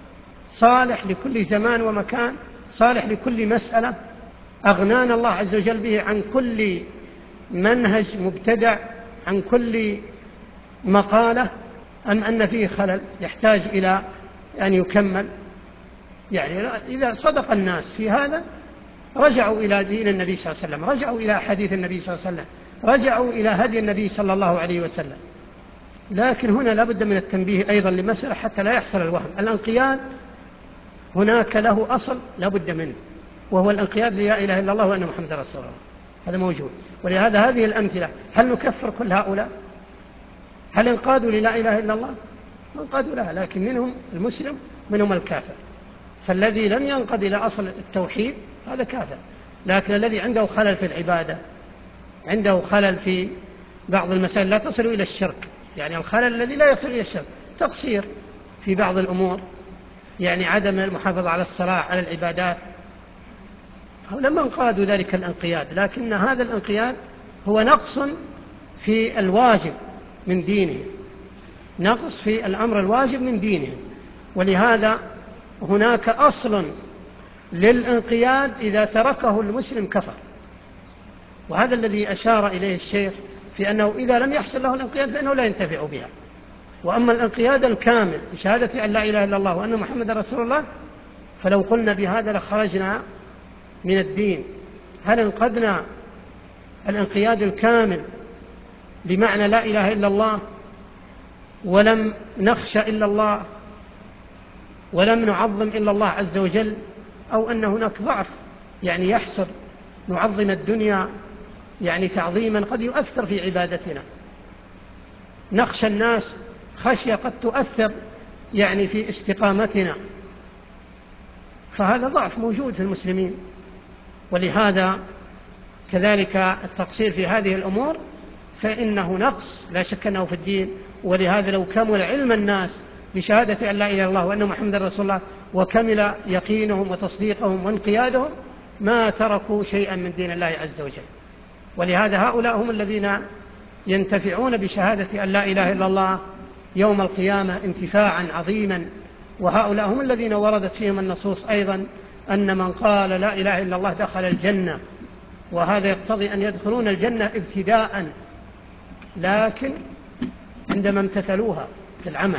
صالح لكل زمان ومكان، صالح لكل مسألة، أغنانا الله عز وجل به عن كل منهج مبتدع، عن كل مقالة، أم أن فيه خلل يحتاج إلى أن يكمل؟ يعني إذا صدق الناس في هذا رجعوا إلى دين النبي صلى الله عليه وسلم، رجعوا إلى حديث النبي صلى الله عليه وسلم، رجعوا إلى هدي النبي صلى الله عليه وسلم. لكن هنا لا بد من التنبيه أيضا لمسألة حتى لا يحصل الوهم. الانقياد هناك له أصل لا بد منه، وهو الانقياد لا إله إلا الله وأن محمد رسول الله، هذا موجود. ولهذا هذه الأمثلة، هل نكفر كل هؤلاء؟ هل انقادوا للا إله إلا الله؟ انقادوا لها، لكن منهم المسلم منهم الكافر. فالذي لم ينقض إلى أصل التوحيد هذا كافر، لكن الذي عنده خلل في العبادة، عنده خلل في بعض المسائل لا تصل إلى الشرك، يعني الخلل الذي لا يصل إلى الشرك، تقصير في بعض الأمور، يعني عدم المحافظة على الصلاة، على العبادات، لما انقادوا ذلك الانقياد، لكن هذا الانقياد هو نقص في الواجب من دينه، نقص في الأمر الواجب من دينه. ولهذا هناك أصل للانقياد إذا تركه المسلم كفر، وهذا الذي أشار إليه الشيخ في أنه إذا لم يحصل له الانقياد فإنه لا ينتفع بها. وأما الانقياد الكامل بشهادة أن لا إله إلا الله وأن محمد رسول الله، فلو قلنا بهذا لخرجنا من الدين. هل انقذنا الانقياد الكامل بمعنى لا إله إلا الله ولم نخشى إلا الله ولم نعظم إلا الله عز وجل، أو أن هناك ضعف يعني يحصل نعظم الدنيا يعني تعظيما قد يؤثر في عبادتنا، نخشى الناس خشية قد تؤثر يعني في استقامتنا، فهذا ضعف موجود في المسلمين. ولهذا كذلك التقصير في هذه الأمور فإنه نقص لا شك أنه في الدين. ولهذا لو كمل علم الناس بشهادة أن لا إله إلا الله وأن محمد رسول الله وكمل يقينهم وتصديقهم وانقيادهم ما تركوا شيئا من دين الله عز وجل. ولهذا هؤلاء هم الذين ينتفعون بشهادة أن لا إله إلا الله يوم القيامة انتفاعا عظيما، وهؤلاء هم الذين وردت فيهم النصوص أيضا أن من قال لا إله إلا الله دخل الجنة، وهذا يقتضي أن يدخلون الجنة ابتداء، لكن عندما امتثلوها في العمل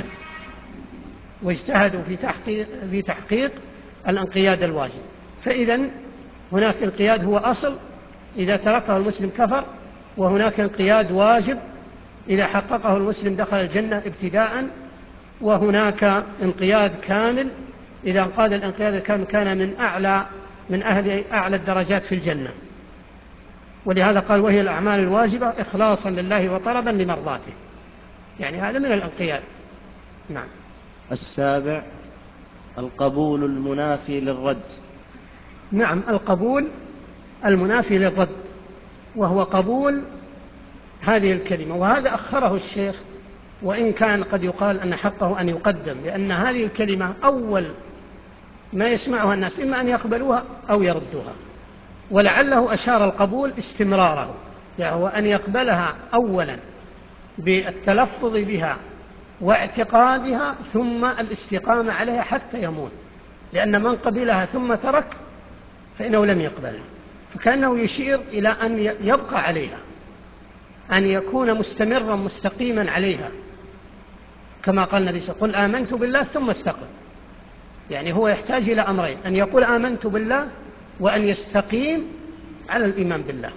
واجتهدوا في تحقيق, في تحقيق الانقياد الواجب. فإذا هناك انقياد هو أصل إذا تركه المسلم كفر، وهناك انقياد واجب إذا حققه المسلم دخل الجنة ابتداء، وهناك انقياد كامل إذا انقاد الانقياد الكامل كان من أعلى من أهل أعلى الدرجات في الجنة. ولهذا قال وهي الأعمال الواجبة إخلاصا لله وطلبا لمرضاته، يعني هذا من الانقياد. نعم. السابع القبول المنافي للرد. نعم، القبول المنافي للرد، وهو قبول هذه الكلمة، وهذا أخره الشيخ، وإن كان قد يقال أن حقه أن يقدم، لأن هذه الكلمة أول ما يسمعها الناس إما أن يقبلوها أو يردوها، ولعله أشار القبول استمراره، يعني هو أن يقبلها أولا بالتلفظ بها واعتقادها ثم الاستقامة عليها حتى يموت، لأن من قبلها ثم ترك فإنه لم يقبلها، فكأنه يشير إلى أن يبقى عليها، أن يكون مستمرا مستقيما عليها، كما قال النبي صلى الله عليه وسلم قل آمنت بالله ثم استقم. يعني هو يحتاج إلى أمرين، أن يقول آمنت بالله وأن يستقيم على الإيمان بالله،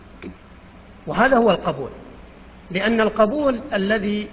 وهذا هو القبول. لأن القبول الذي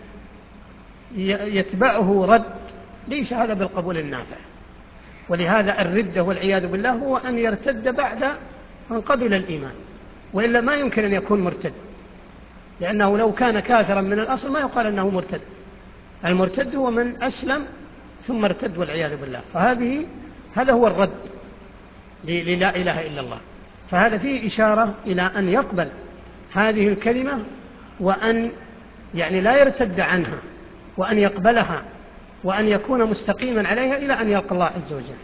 يتبعه رد ليس هذا بالقبول النافع. ولهذا الردة والعياذ بالله هو أن يرتد بعد أن قبل الإيمان، وإلا ما يمكن أن يكون مرتد، لأنه لو كان كافرا من الأصل ما يقال أنه مرتد. المرتد هو من أسلم ثم ارتد والعياذ بالله، فهذه هذا هو الرد للا إله إلا الله. فهذا فيه إشارة إلى أن يقبل هذه الكلمة وأن يعني لا يرتد عنها، وأن يقبلها وأن يكون مستقيما عليها إلى أن يلقى الله عز وجل.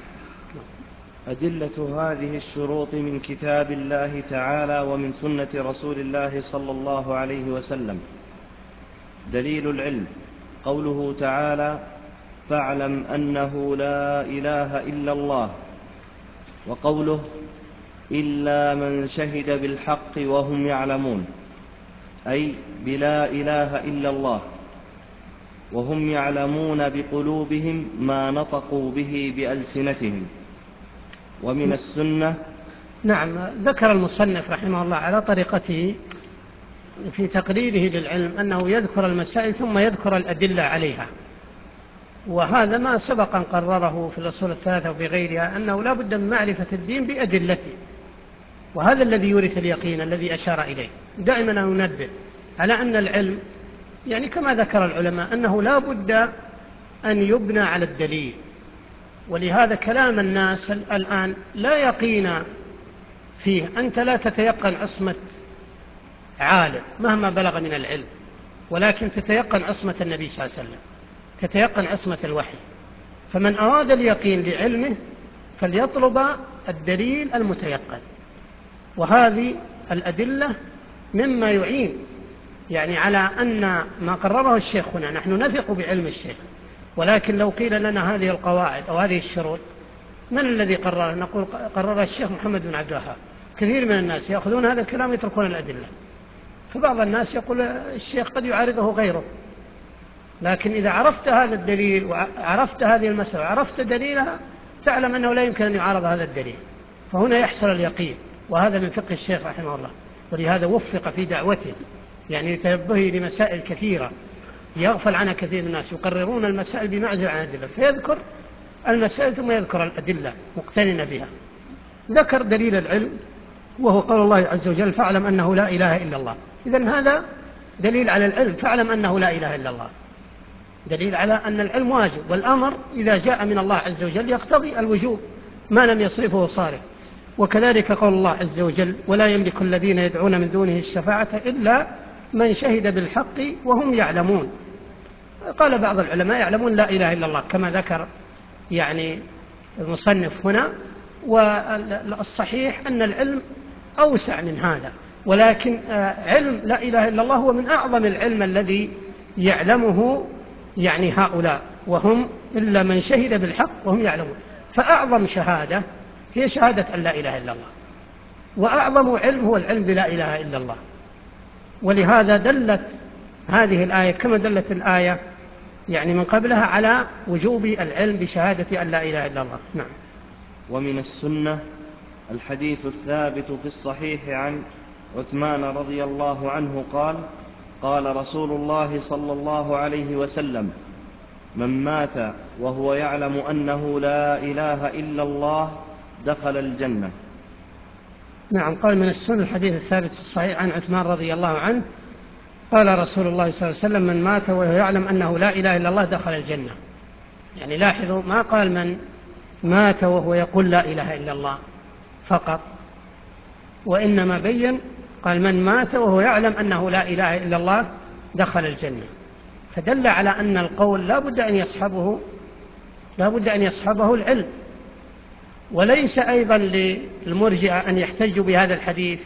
أدلة هذه الشروط من كتاب الله تعالى ومن سنة رسول الله صلى الله عليه وسلم. دليل العلم قوله تعالى فاعلم أنه لا إله إلا الله، وقوله إلا من شهد بالحق وهم يعلمون، أي بلا إله إلا الله، وهم يعلمون بقلوبهم ما نطقوا به بألسنتهم. ومن السنة. نعم، ذكر المصنف رحمه الله على طريقته في تقريره للعلم أنه يذكر المسائل ثم يذكر الأدلة عليها، وهذا ما سبق أن قرره في الأصول الثلاثة وفي غيرها، أنه لا بد من معرفة الدين بأدلته، وهذا الذي يورث اليقين الذي أشار إليه. دائما ننبه على أن العلم يعني كما ذكر العلماء أنه لا بد أن يبنى على الدليل. ولهذا كلام الناس الآن لا يقين فيه، أنت لا تتيقن عصمة عالم مهما بلغ من العلم، ولكن تتيقن عصمة النبي صلى الله عليه وسلم، تتيقن عصمة الوحي. فمن أراد اليقين لعلمه فليطلب الدليل المتيقن، وهذه الأدلة مما يعين يعني على أن ما قرره الشيخ هنا. نحن نثق بعلم الشيخ، ولكن لو قيل لنا هذه القواعد أو هذه الشروط من الذي قررها؟ نقول قررها الشيخ محمد بن عبد الوهاب. كثير من الناس يأخذون هذا الكلام ويتركون الأدلة، فبعض الناس يقول الشيخ قد يعارضه غيره. لكن إذا عرفت هذا الدليل وعرفت هذه المسألة وعرفت دليلها تعلم أنه لا يمكن أن يعارض هذا الدليل، فهنا يحصل اليقين. وهذا من فقه الشيخ رحمه الله، ولهذا وفق في دعوته يعني لتنبهه لمسائل كثيرة يغفل عنها كثير من الناس، يقررون المسائل بمعزل عن الأدلة، فيذكر المسائل ثم يذكر الأدلة مقترنة بها. ذكر دليل العلم وهو قول الله عز وجل فاعلم أنه لا إله إلا الله. إذن هذا دليل على العلم، فاعلم أنه لا إله إلا الله، دليل على أن العلم واجب، والأمر إذا جاء من الله عز وجل يقتضي الوجوب ما لم يصرفه صارف. وكذلك قول الله عز وجل ولا يملك الذين يدعون من دونه الشفاعة إلا من شهد بالحق وهم يعلمون. قال بعض العلماء يعلمون لا إله إلا الله كما ذكر يعني المصنف هنا، والصحيح أن العلم أوسع من هذا، ولكن علم لا إله إلا الله هو من أعظم العلم الذي يعلمه يعني هؤلاء، وهم إلا من شهد بالحق وهم يعلمون. فأعظم شهادة هي شهادة أن لا إله إلا الله، وأعظم علم هو العلم بلا إله إلا الله. ولهذا دلت هذه الآية كما دلت الآية يعني من قبلها على وجوب العلم بشهادة أن لا إله إلا الله. نعم. ومن السنة الحديث الثابت في الصحيح عن عثمان رضي الله عنه قال قال رسول الله صلى الله عليه وسلم من مات وهو يعلم أنه لا إله إلا الله دخل الجنة. نعم. قال من السنة الحديث الثابت في الصحيح عن عثمان رضي الله عنه قال رسول الله صلى الله عليه وسلم من مات وهو يعلم أنه لا إله إلا الله دخل الجنة. يعني لاحظوا ما قال من مات وهو يقول لا إله إلا الله فقط، وإنما بين قال من مات وهو يعلم أنه لا إله إلا الله دخل الجنة، فدل على أن القول لا بد أن يصحبه لا بد أن يصحبه العلم. وليس أيضا للمرجئة أن يحتجوا بهذا الحديث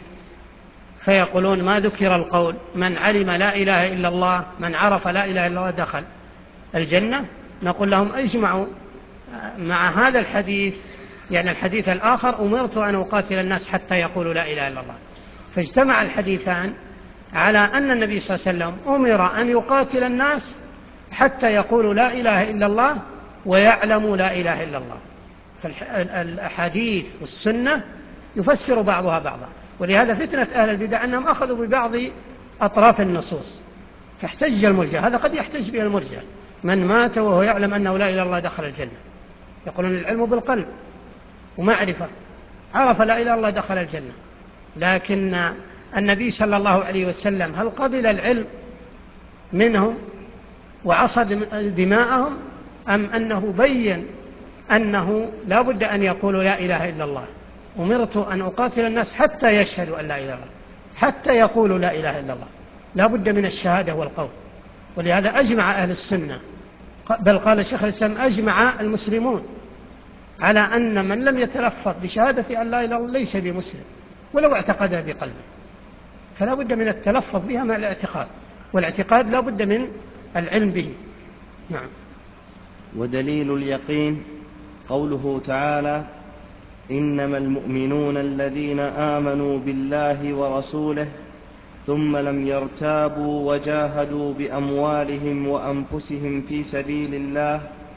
فيقولون ما ذكر القول من علم لا إله إلا الله من عرف لا إله إلا الله دخل الجنة. نقول لهم اجمعوا مع هذا الحديث يعني الحديث الآخر أمرت أن أقاتل الناس حتى يقولوا لا إله إلا الله، فاجتمع الحديثان على أن النبي صلى الله عليه وسلم أمر أن يقاتل الناس حتى يقولوا لا إله إلا الله ويعلموا لا إله إلا الله. فالأحاديث والسنة يفسر بعضها بعضا، ولهذا فتنة أهل البدع أنهم أخذوا ببعض أطراف النصوص فاحتج المرجئة. هذا قد يحتج به المرجئة من مات وهو يعلم أنه لا إله إلا الله دخل الجنة، يقولون العلم بالقلب ومعرفة، عرف لا إله إلا الله دخل الجنة. لكن النبي صلى الله عليه وسلم هل قبل العلم منهم وعصى دماءهم، أم أنه بين أنه لا بد أن يقولوا لا إله إلا الله؟ أمرت أن أقاتل الناس حتى يشهدوا أن لا إله إلا الله، حتى يقولوا لا إله إلا الله، لا بد من الشهادة والقول. ولهذا أجمع أهل السنة، بل قال شيخ الإسلام أجمع المسلمون على أن من لم يتلفظ بشهادة أن لا إله إلا الله ليس بمسلم ولو اعتقدها بقلبه، فلا بد من التلفظ بها مع الاعتقاد، والاعتقاد لا بد من العلم به. نعم. ودليل اليقين قوله تعالى إنما المؤمنون الذين آمنوا بالله ورسوله ثم لم يرتابوا وجاهدوا بأموالهم وأنفسهم في سبيل الله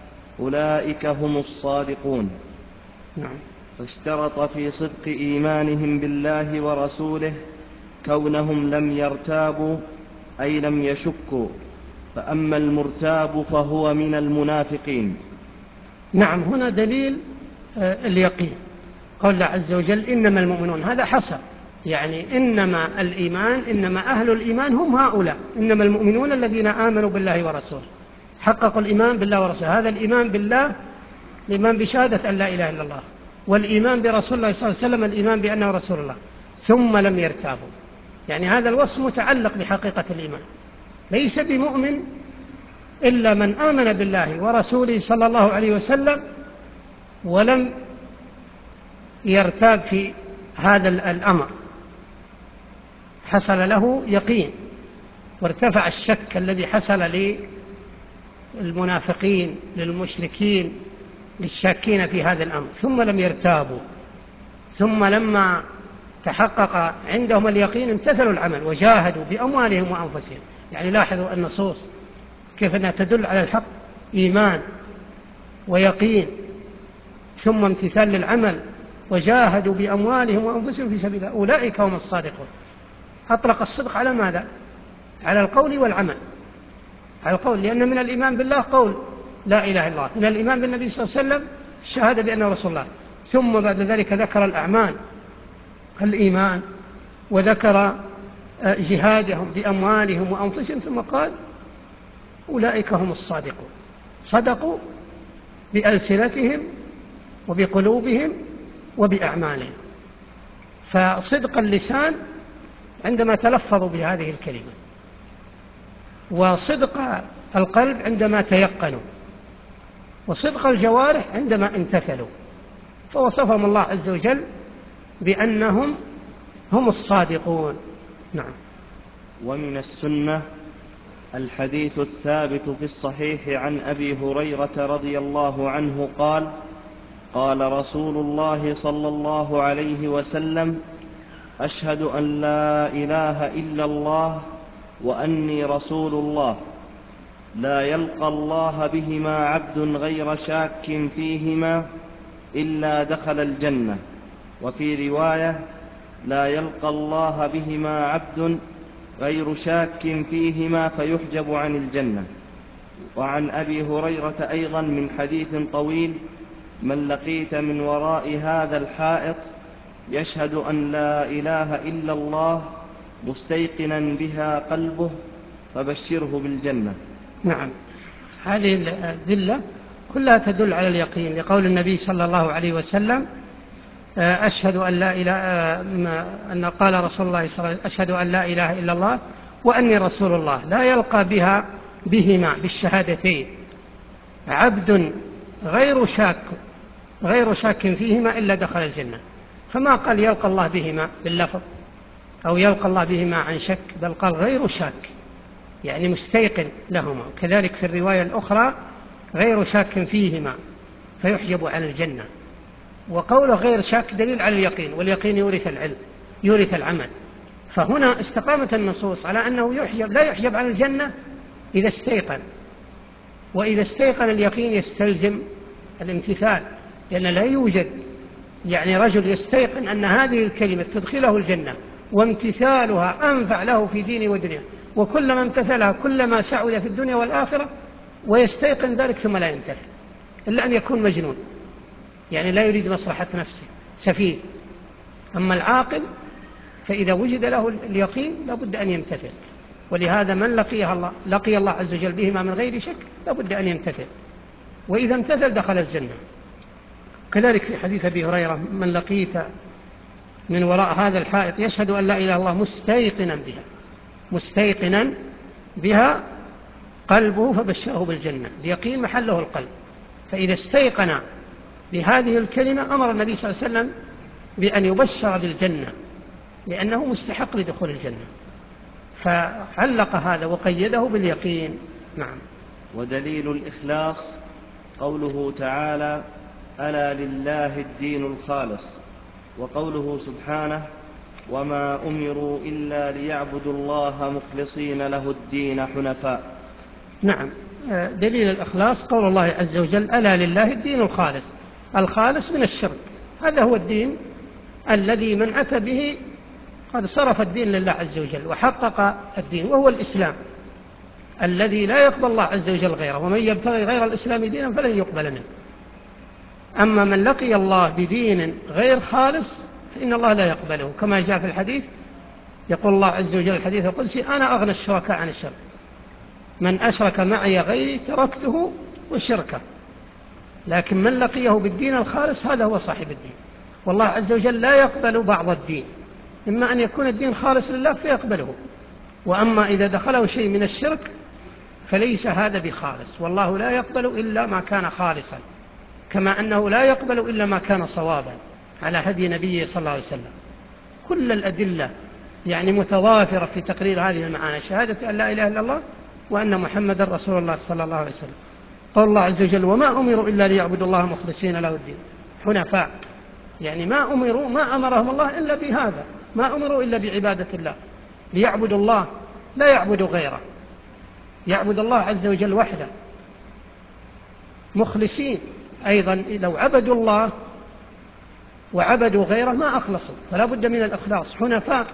أولئك هم الصادقون. نعم. فاشترط في صدق إيمانهم بالله ورسوله كونهم لم يرتابوا أي لم يشكوا، فأما المرتاب فهو من المنافقين. نعم. هنا دليل اليقين قول الله عز وجل إنما المؤمنون، هذا حصر يعني إنما الإيمان إنما أهل الإيمان هم هؤلاء، إنما المؤمنون الذين آمنوا بالله ورسوله حققوا الإيمان بالله ورسوله. هذا الإيمان بالله الإيمان بشهادة أن لا إله إلا الله، والإيمان برسول الله صلى الله عليه وسلم الإيمان بأنه رسول الله. ثم لم يرتابوا يعني هذا الوصف متعلق بحقيقة الإيمان. ليس بمؤمن إلا من آمن بالله ورسوله صلى الله عليه وسلم ولم يرتاب في هذا الأمر، حصل له يقين وارتفع الشك الذي حصل للمنافقين للمشركين للشاكين في هذا الأمر، ثم لم يرتابوا، ثم لما تحقق عندهم اليقين امتثلوا العمل وجاهدوا بأموالهم وأنفسهم. يعني لاحظوا النصوص كيف أنها تدل على الحق، إيمان ويقين ثم امتثال للعمل وجاهدوا بأموالهم وأنفسهم في سبيل الله، أولئك هم الصادقون. أطلق الصدق على ماذا؟ على القول والعمل. على القول، لأن من الإيمان بالله قول لا إله إلا الله، من الإيمان بالنبي صلى الله عليه وسلم الشهادة بأنه رسول الله، ثم بعد ذلك ذكر الأعمال الإيمان وذكر جهادهم بأموالهم وأنفسهم، ثم قال أولئك هم الصادقون. صدقوا بألسنتهم وبقلوبهم وبأعمالهم. فصدق اللسان عندما تلفظوا بهذه الكلمة، وصدق القلب عندما تيقنوا، وصدق الجوارح عندما امتثلوا. فوصفهم الله عز وجل بأنهم هم الصادقون. نعم. ومن السنة الحديث الثابت في الصحيح عن أبي هريرة رضي الله عنه قال: قال رسول الله صلى الله عليه وسلم: أشهد أن لا إله إلا الله وأني رسول الله، لا يلقى الله بهما عبد غير شاك فيهما إلا دخل الجنة. وفي رواية: لا يلقى الله بهما عبد غير شاك فيهما فيحجب عن الجنة. وعن أبي هريرة أيضا من حديث طويل: من لقيت من وراء هذا الحائط يشهد أن لا إله إلا الله مستيقنا بها قلبه فبشره بالجنة. نعم. هذه الأدلة كلها تدل على اليقين، لقول النبي صلى الله عليه وسلم: أشهد أن لا إله أن قال رسول الله صلى الله عليه وسلم: أشهد أن لا إله إلا الله وأني رسول الله، لا يلقى بها بهما بالشهادتين عبد غير شاك غير شاك فيهما إلا دخل الجنة. فما قال يلقى الله بهما باللفظ أو يلقى الله بهما عن شك، بل قال غير شاك، يعني مستيقن لهما. كذلك في الرواية الأخرى: غير شاك فيهما فيحجب عن الجنة. وقوله غير شاك دليل على اليقين، واليقين يورث العلم يورث العمل. فهنا استقامت النصوص على أنه يحجب لا يحجب عن الجنة إذا استيقن، وإذا استيقن اليقين يستلزم الامتثال، لأن لا يوجد يعني رجل يستيقن أن هذه الكلمة تدخله الجنة وامتثالها أنفع له في دينه ودنياه، وكلما امتثلها كلما سعد في الدنيا والآخرة، ويستيقن ذلك ثم لا يمتثل، إلا أن يكون مجنون، يعني لا يريد مصلحة نفسه، سفيه. أما العاقل فإذا وجد له اليقين لابد أن يمتثل. ولهذا من لقيها الله لقي الله عز وجل بهما من غير شك لابد أن يمتثل، وإذا امتثل دخل الجنة. كذلك في حديث أبي هريرة: من لقيت من وراء هذا الحائط يشهد أن لا إله إلا الله مستيقنا بها مستيقنا بها قلبه فبشره بالجنة. اليقين محله القلب، فإذا استيقن بهذه الكلمة أمر النبي صلى الله عليه وسلم بأن يبشر بالجنة، لأنه مستحق لدخول الجنة، فعلق هذا وقيده باليقين. نعم. ودليل الإخلاص قوله تعالى: ألا لله الدين الخالص، وقوله سبحانه: وما أمروا إلا ليعبدوا الله مخلصين له الدين حنفاء. نعم. دليل الإخلاص قول الله عز وجل: ألا لله الدين الخالص، الخالص من الشرك. هذا هو الدين الذي من أتى به قد صرف الدين لله عز وجل وحقق الدين، وهو الإسلام الذي لا يقبل الله عز وجل غيره، ومن يبتغي غير الإسلام دينا فلن يقبل منه. أما من لقي الله بدين غير خالص فإن الله لا يقبله، كما جاء في الحديث، يقول الله عز وجل الحديث القدسي: أنا أغنى الشركاء عن الشرك، من أشرك معي غيري تركته وشركه. لكن من لقيه بالدين الخالص هذا هو صاحب الدين، والله عز وجل لا يقبل بعض الدين، إما أن يكون الدين خالص لله فيقبله، وأما إذا دخله شيء من الشرك فليس هذا بخالص، والله لا يقبل إلا ما كان خالصا، كما أنه لا يقبل إلا ما كان صوابا على هدي نبيه صلى الله عليه وسلم. كل الأدلة يعني متوافرة في تقرير هذه المعاني، شهادة أن لا إله إلا الله وأن محمد رسول الله صلى الله عليه وسلم. قال الله عز وجل: وما أمروا إلا ليعبدوا الله مخلصين له الدين حنفاء، يعني ما أمروا ما أمرهم الله إلا بهذا، ما أمروا إلا بعبادة الله، ليعبدوا الله لا يعبدوا غيره، يعبد الله عز وجل وحده مخلصين. أيضا لو عبدوا الله وعبدوا غيره ما أخلصوا، فلا بد من الإخلاص، حنفاء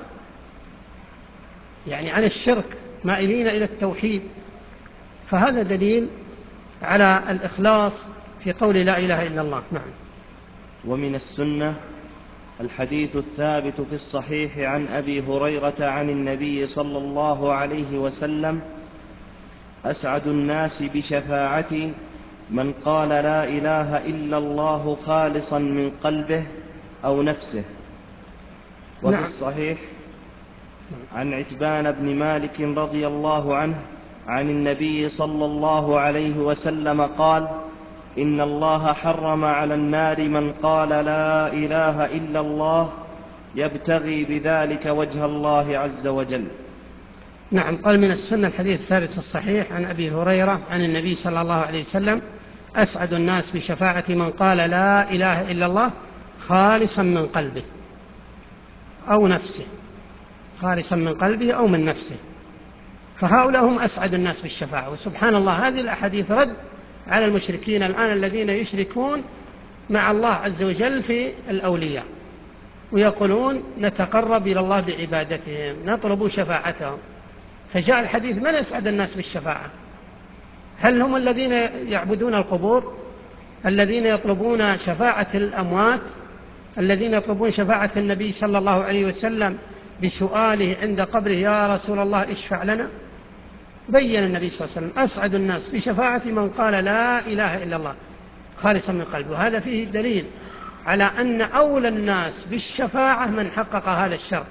يعني عن الشرك مائلين إلى التوحيد. فهذا دليل على الإخلاص في قول لا إله إلا الله. نعم. ومن السنة الحديث الثابت في الصحيح عن أبي هريرة عن النبي صلى الله عليه وسلم: أسعد الناس بشفاعتي من قال لا إله إلا الله خالصا من قلبه أو نفسه. وفي نعم. الصحيح عن عتبان بن مالك رضي الله عنه عن النبي صلى الله عليه وسلم قال: إن الله حرم على النار من قال لا إله إلا الله يبتغي بذلك وجه الله عز وجل. نعم. قال من السنة الحديث الثابت الصحيح عن أبي هريرة عن النبي صلى الله عليه وسلم: أسعد الناس بشفاعة من قال لا إله إلا الله خالصا من قلبه أو نفسه، خالصا من قلبه أو من نفسه، فهؤلاء هم أسعد الناس بالشفاعة. وسبحان الله، هذه الأحاديث رد على المشركين الآن الذين يشركون مع الله عز وجل في الأولياء، ويقولون نتقرب إلى الله بعبادتهم، نطلب شفاعتهم. فجاء الحديث: من أسعد الناس بالشفاعة؟ هل هم الذين يعبدون القبور، الذين يطلبون شفاعة الأموات، الذين يطلبون شفاعة النبي صلى الله عليه وسلم بسؤاله عند قبره: يا رسول الله اشفع لنا؟ بين النبي صلى الله عليه وسلم: أسعد الناس بشفاعة من قال لا إله إلا الله خالصا من قلبه. وهذا فيه دليل على أن أولى الناس بالشفاعة من حقق هذا الشرط.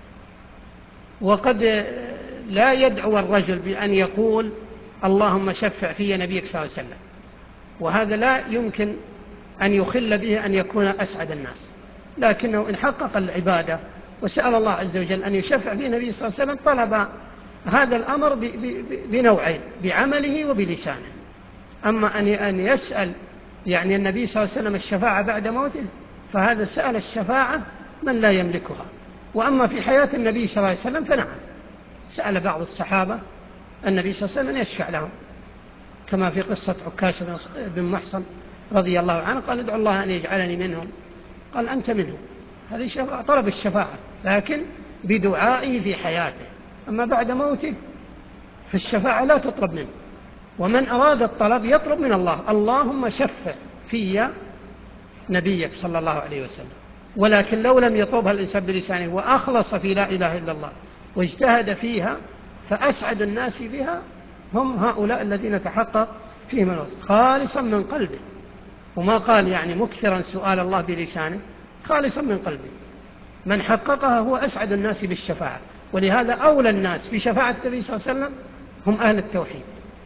وقد لا يدعو الرجل بأن يقول: اللهم شفع في نبيك صلى الله عليه وسلم، وهذا لا يمكن أن يخل به أن يكون أسعد الناس، لكنه إن حقق العبادة وسأل الله عز وجل أن يشفع في النبي صلى الله عليه وسلم طلب هذا الأمر بنوعين: بعمله وبلسانه. أما أن يسأل يعني النبي صلى الله عليه وسلم الشفاعة بعد موته، فهذا سأل الشفاعة من لا يملكها. وأما في حياة النبي صلى الله عليه وسلم فنعم، سأل بعض الصحابة النبي صلى الله عليه وسلم أن يشفع لهم، كما في قصة عكاشة بن محصن رضي الله عنه، قال: ادعو الله أن يجعلني منهم، قال: أنت منهم. هذه طلب الشفاعة، لكن بدعائه في حياته. أما بعد موته فالشفاعة لا تطلب منه، ومن أراد الطلب يطلب من الله: اللهم شفع في نبيك صلى الله عليه وسلم. ولكن لو لم يطلبها الإنسان بلسانه وأخلص في لا إله إلا الله واجتهد فيها، فأسعد الناس بها هم هؤلاء الذين تحقق فيهم الوصف خالصا من قلبه. وما قال يعني مكثرا سؤال الله بلسانه، خالصا من قلبه. من حققها هو أسعد الناس بالشفاعة. ولهذا أولى الناس بشفاعة النبي صلى الله عليه وسلم هم أهل التوحيد،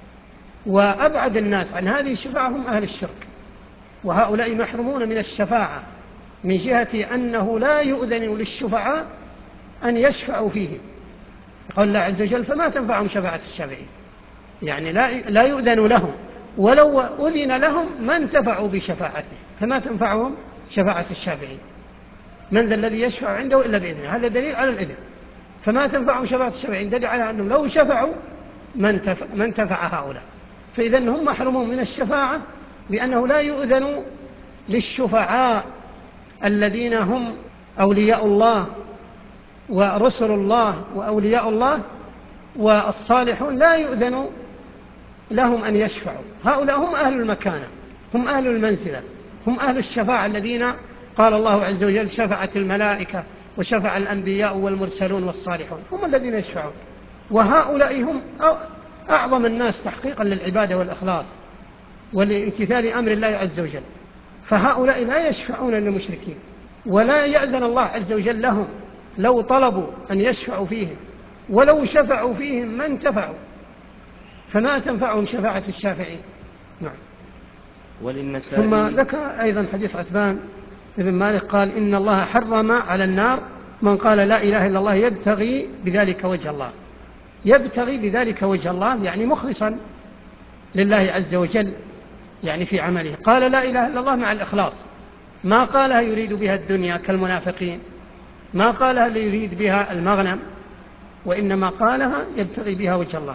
وأبعد الناس عن هذه الشفاعة هم أهل الشرك، وهؤلاء محرومون من الشفاعة من جهة أنه لا يؤذن للشفعاء أن يشفعوا فيهم. قال الله عز وجل: فما تنفعهم شفاعة الشافعين، يعني لا لا يؤذن لهم، ولو أذن لهم ما انتفعوا بشفاعته، فما تنفعهم شفاعة الشافعين. من ذا الذي يشفع عنده إلا بإذنه؟ هذا دليل على الإذن. فما تنفعهم شفاعة الشافعين دليل على أنهم لو شفعوا ما انتفع, ما انتفع هؤلاء. فإذا هم محرومون من الشفاعة لأنه لا يؤذن للشفعاء الذين هم أولياء الله ورسل الله وأولياء الله والصالحون، لا يؤذن لهم أن يشفعوا. هؤلاء هم أهل المكانة، هم أهل المنزلة، هم أهل الشفاعة الذين قال الله عز وجل: شفعت الملائكة وشفع الأنبياء والمرسلون والصالحون، هم الذين يشفعون. وهؤلاء هم أعظم الناس تحقيقا للعبادة والإخلاص ولامتثال أمر الله عز وجل. فهؤلاء لا يشفعون للمشركين، ولا يأذن الله عز وجل لهم لو طلبوا أن يشفعوا فيهم ولو شفعوا فيهم ما انتفعوا، فما تنفعهم شفاعة الشافعين. نعم. وللنسائي. ثم ذكر أيضا حديث عتبان بن مالك قال إن الله حرم على النار من قال لا إله إلا الله يبتغي بذلك وجه الله. يبتغي بذلك وجه الله يعني مخلصا لله عز وجل يعني في عمله. قال لا إله إلا الله مع الإخلاص، ما قالها يريد بها الدنيا كالمنافقين، ما قالها ليريد بها المغنم، وإنما قالها يبتغي بها وجه الله.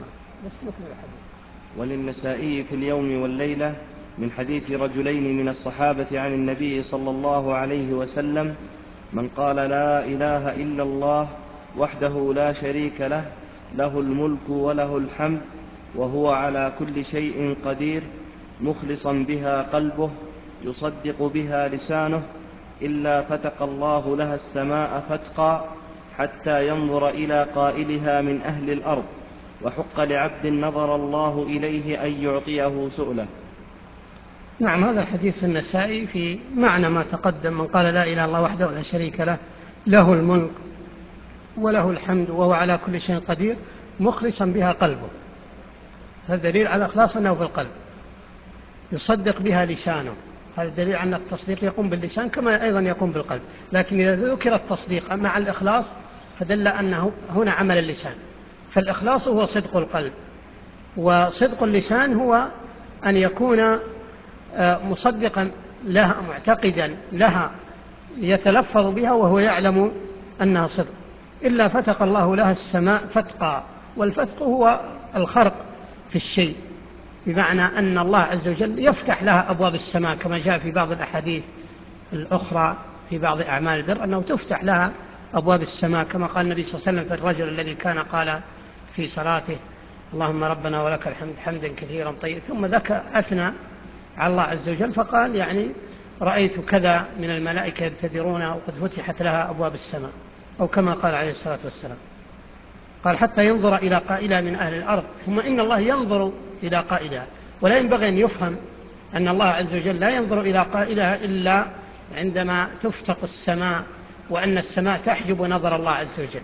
وللنسائي في اليوم والليلة من حديث رجلين من الصحابة عن النبي صلى الله عليه وسلم: من قال لا إله إلا الله وحده لا شريك له، له الملك وله الحمد وهو على كل شيء قدير، مخلصا بها قلبه يصدق بها لسانه، إلا فتق الله لها السماء فتقا حتى ينظر إلى قائلها من أهل الأرض، وحق لعبد نظر الله إليه أن يعطيه سؤله. نعم، هذا حديث النسائي في معنى ما تقدم: من قال لا إله إلا الله وحده لا شريك له، له الملك وله الحمد وهو على كل شيء قدير، مخلصا بها قلبه. هذا دليل على إخلاص أنه في القلب، يصدق بها لسانه. هذا دليل على أن التصديق يقوم باللسان كما أيضا يقوم بالقلب، لكن إذا ذكر التصديق مع الإخلاص فدل أنه هنا عمل اللسان. فالإخلاص هو صدق القلب، وصدق اللسان هو أن يكون مصدقا لها معتقدا لها يتلفظ بها وهو يعلم أنها صدق. إلا فتق الله لها السماء فتقا، والفتق هو الخرق في الشيء، بمعنى أن الله عز وجل يفتح لها أبواب السماء كما جاء في بعض الأحاديث الأخرى في بعض أعمال البر أنه تفتح لها أبواب السماء، كما قال النبي صلى الله عليه وسلم في الرجل الذي كان قال في صلاته: اللهم ربنا ولك الحمد حمدا كثيرا طيبا، ثم ذكر أثنى على الله عز وجل فقال يعني رأيت كذا من الملائكة يبتدرون وقد فتحت لها أبواب السماء، أو كما قال عليه الصلاة والسلام. قال حتى ينظر إلى قائلها من أهل الأرض، ثم إن الله ينظر إلى قائلها، ولا ينبغي أن يفهم أن الله عز وجل لا ينظر إلى قائلها إلا عندما تفتق السماء، وأن السماء تحجب نظر الله عز وجل.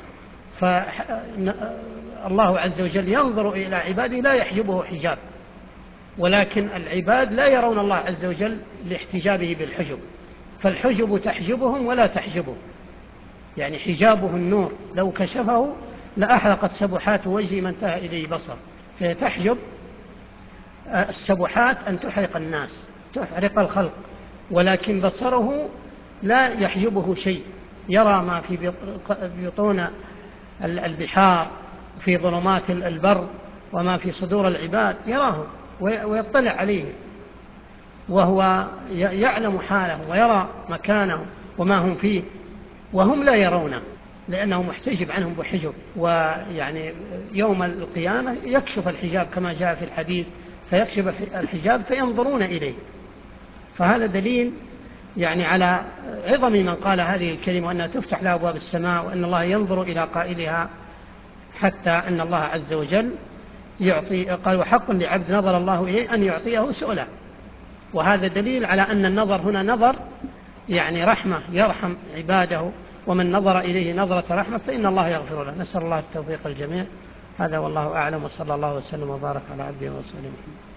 فالله عز وجل ينظر إلى عباده لا يحجبه حجاب، ولكن العباد لا يرون الله عز وجل لاحتجابه بالحجب، فالحجب تحجبهم ولا تحجبه، يعني حجابه النور، لو كشفه لأحرقت سبحات وجه من انتهى إليه بصر. فتحجب السبحات أن تحرق الناس، تحرق الخلق، ولكن بصره لا يحجبه شيء، يرى ما في بطون البحار، في ظلمات البر، وما في صدور العباد يراه ويطلع عليه، وهو يعلم حالهم ويرى مكانهم وما هم فيه، وهم لا يرونه لأنه محتجب عنهم بحجب. ويعني يوم القيامة يكشف الحجاب كما جاء في الحديث، فيكشف الحجاب فينظرون إليه. فهذا دليل يعني على عظم من قال هذه الكلمة، وأنها تفتح له أبواب السماء، وأن الله ينظر إلى قائلها حتى أن الله عز وجل يعطي. قال وحق لعبد نظر الله إليه أن يعطيه سؤله. وهذا دليل على أن النظر هنا نظر يعني رحمة، يرحم عباده، ومن نظر إليه نظرة رحمة فإن الله يغفر له. نسأل الله التوفيق الجميع. هذا والله أعلم، وصلى الله وسلم وبارك على عبده ورسوله محمد.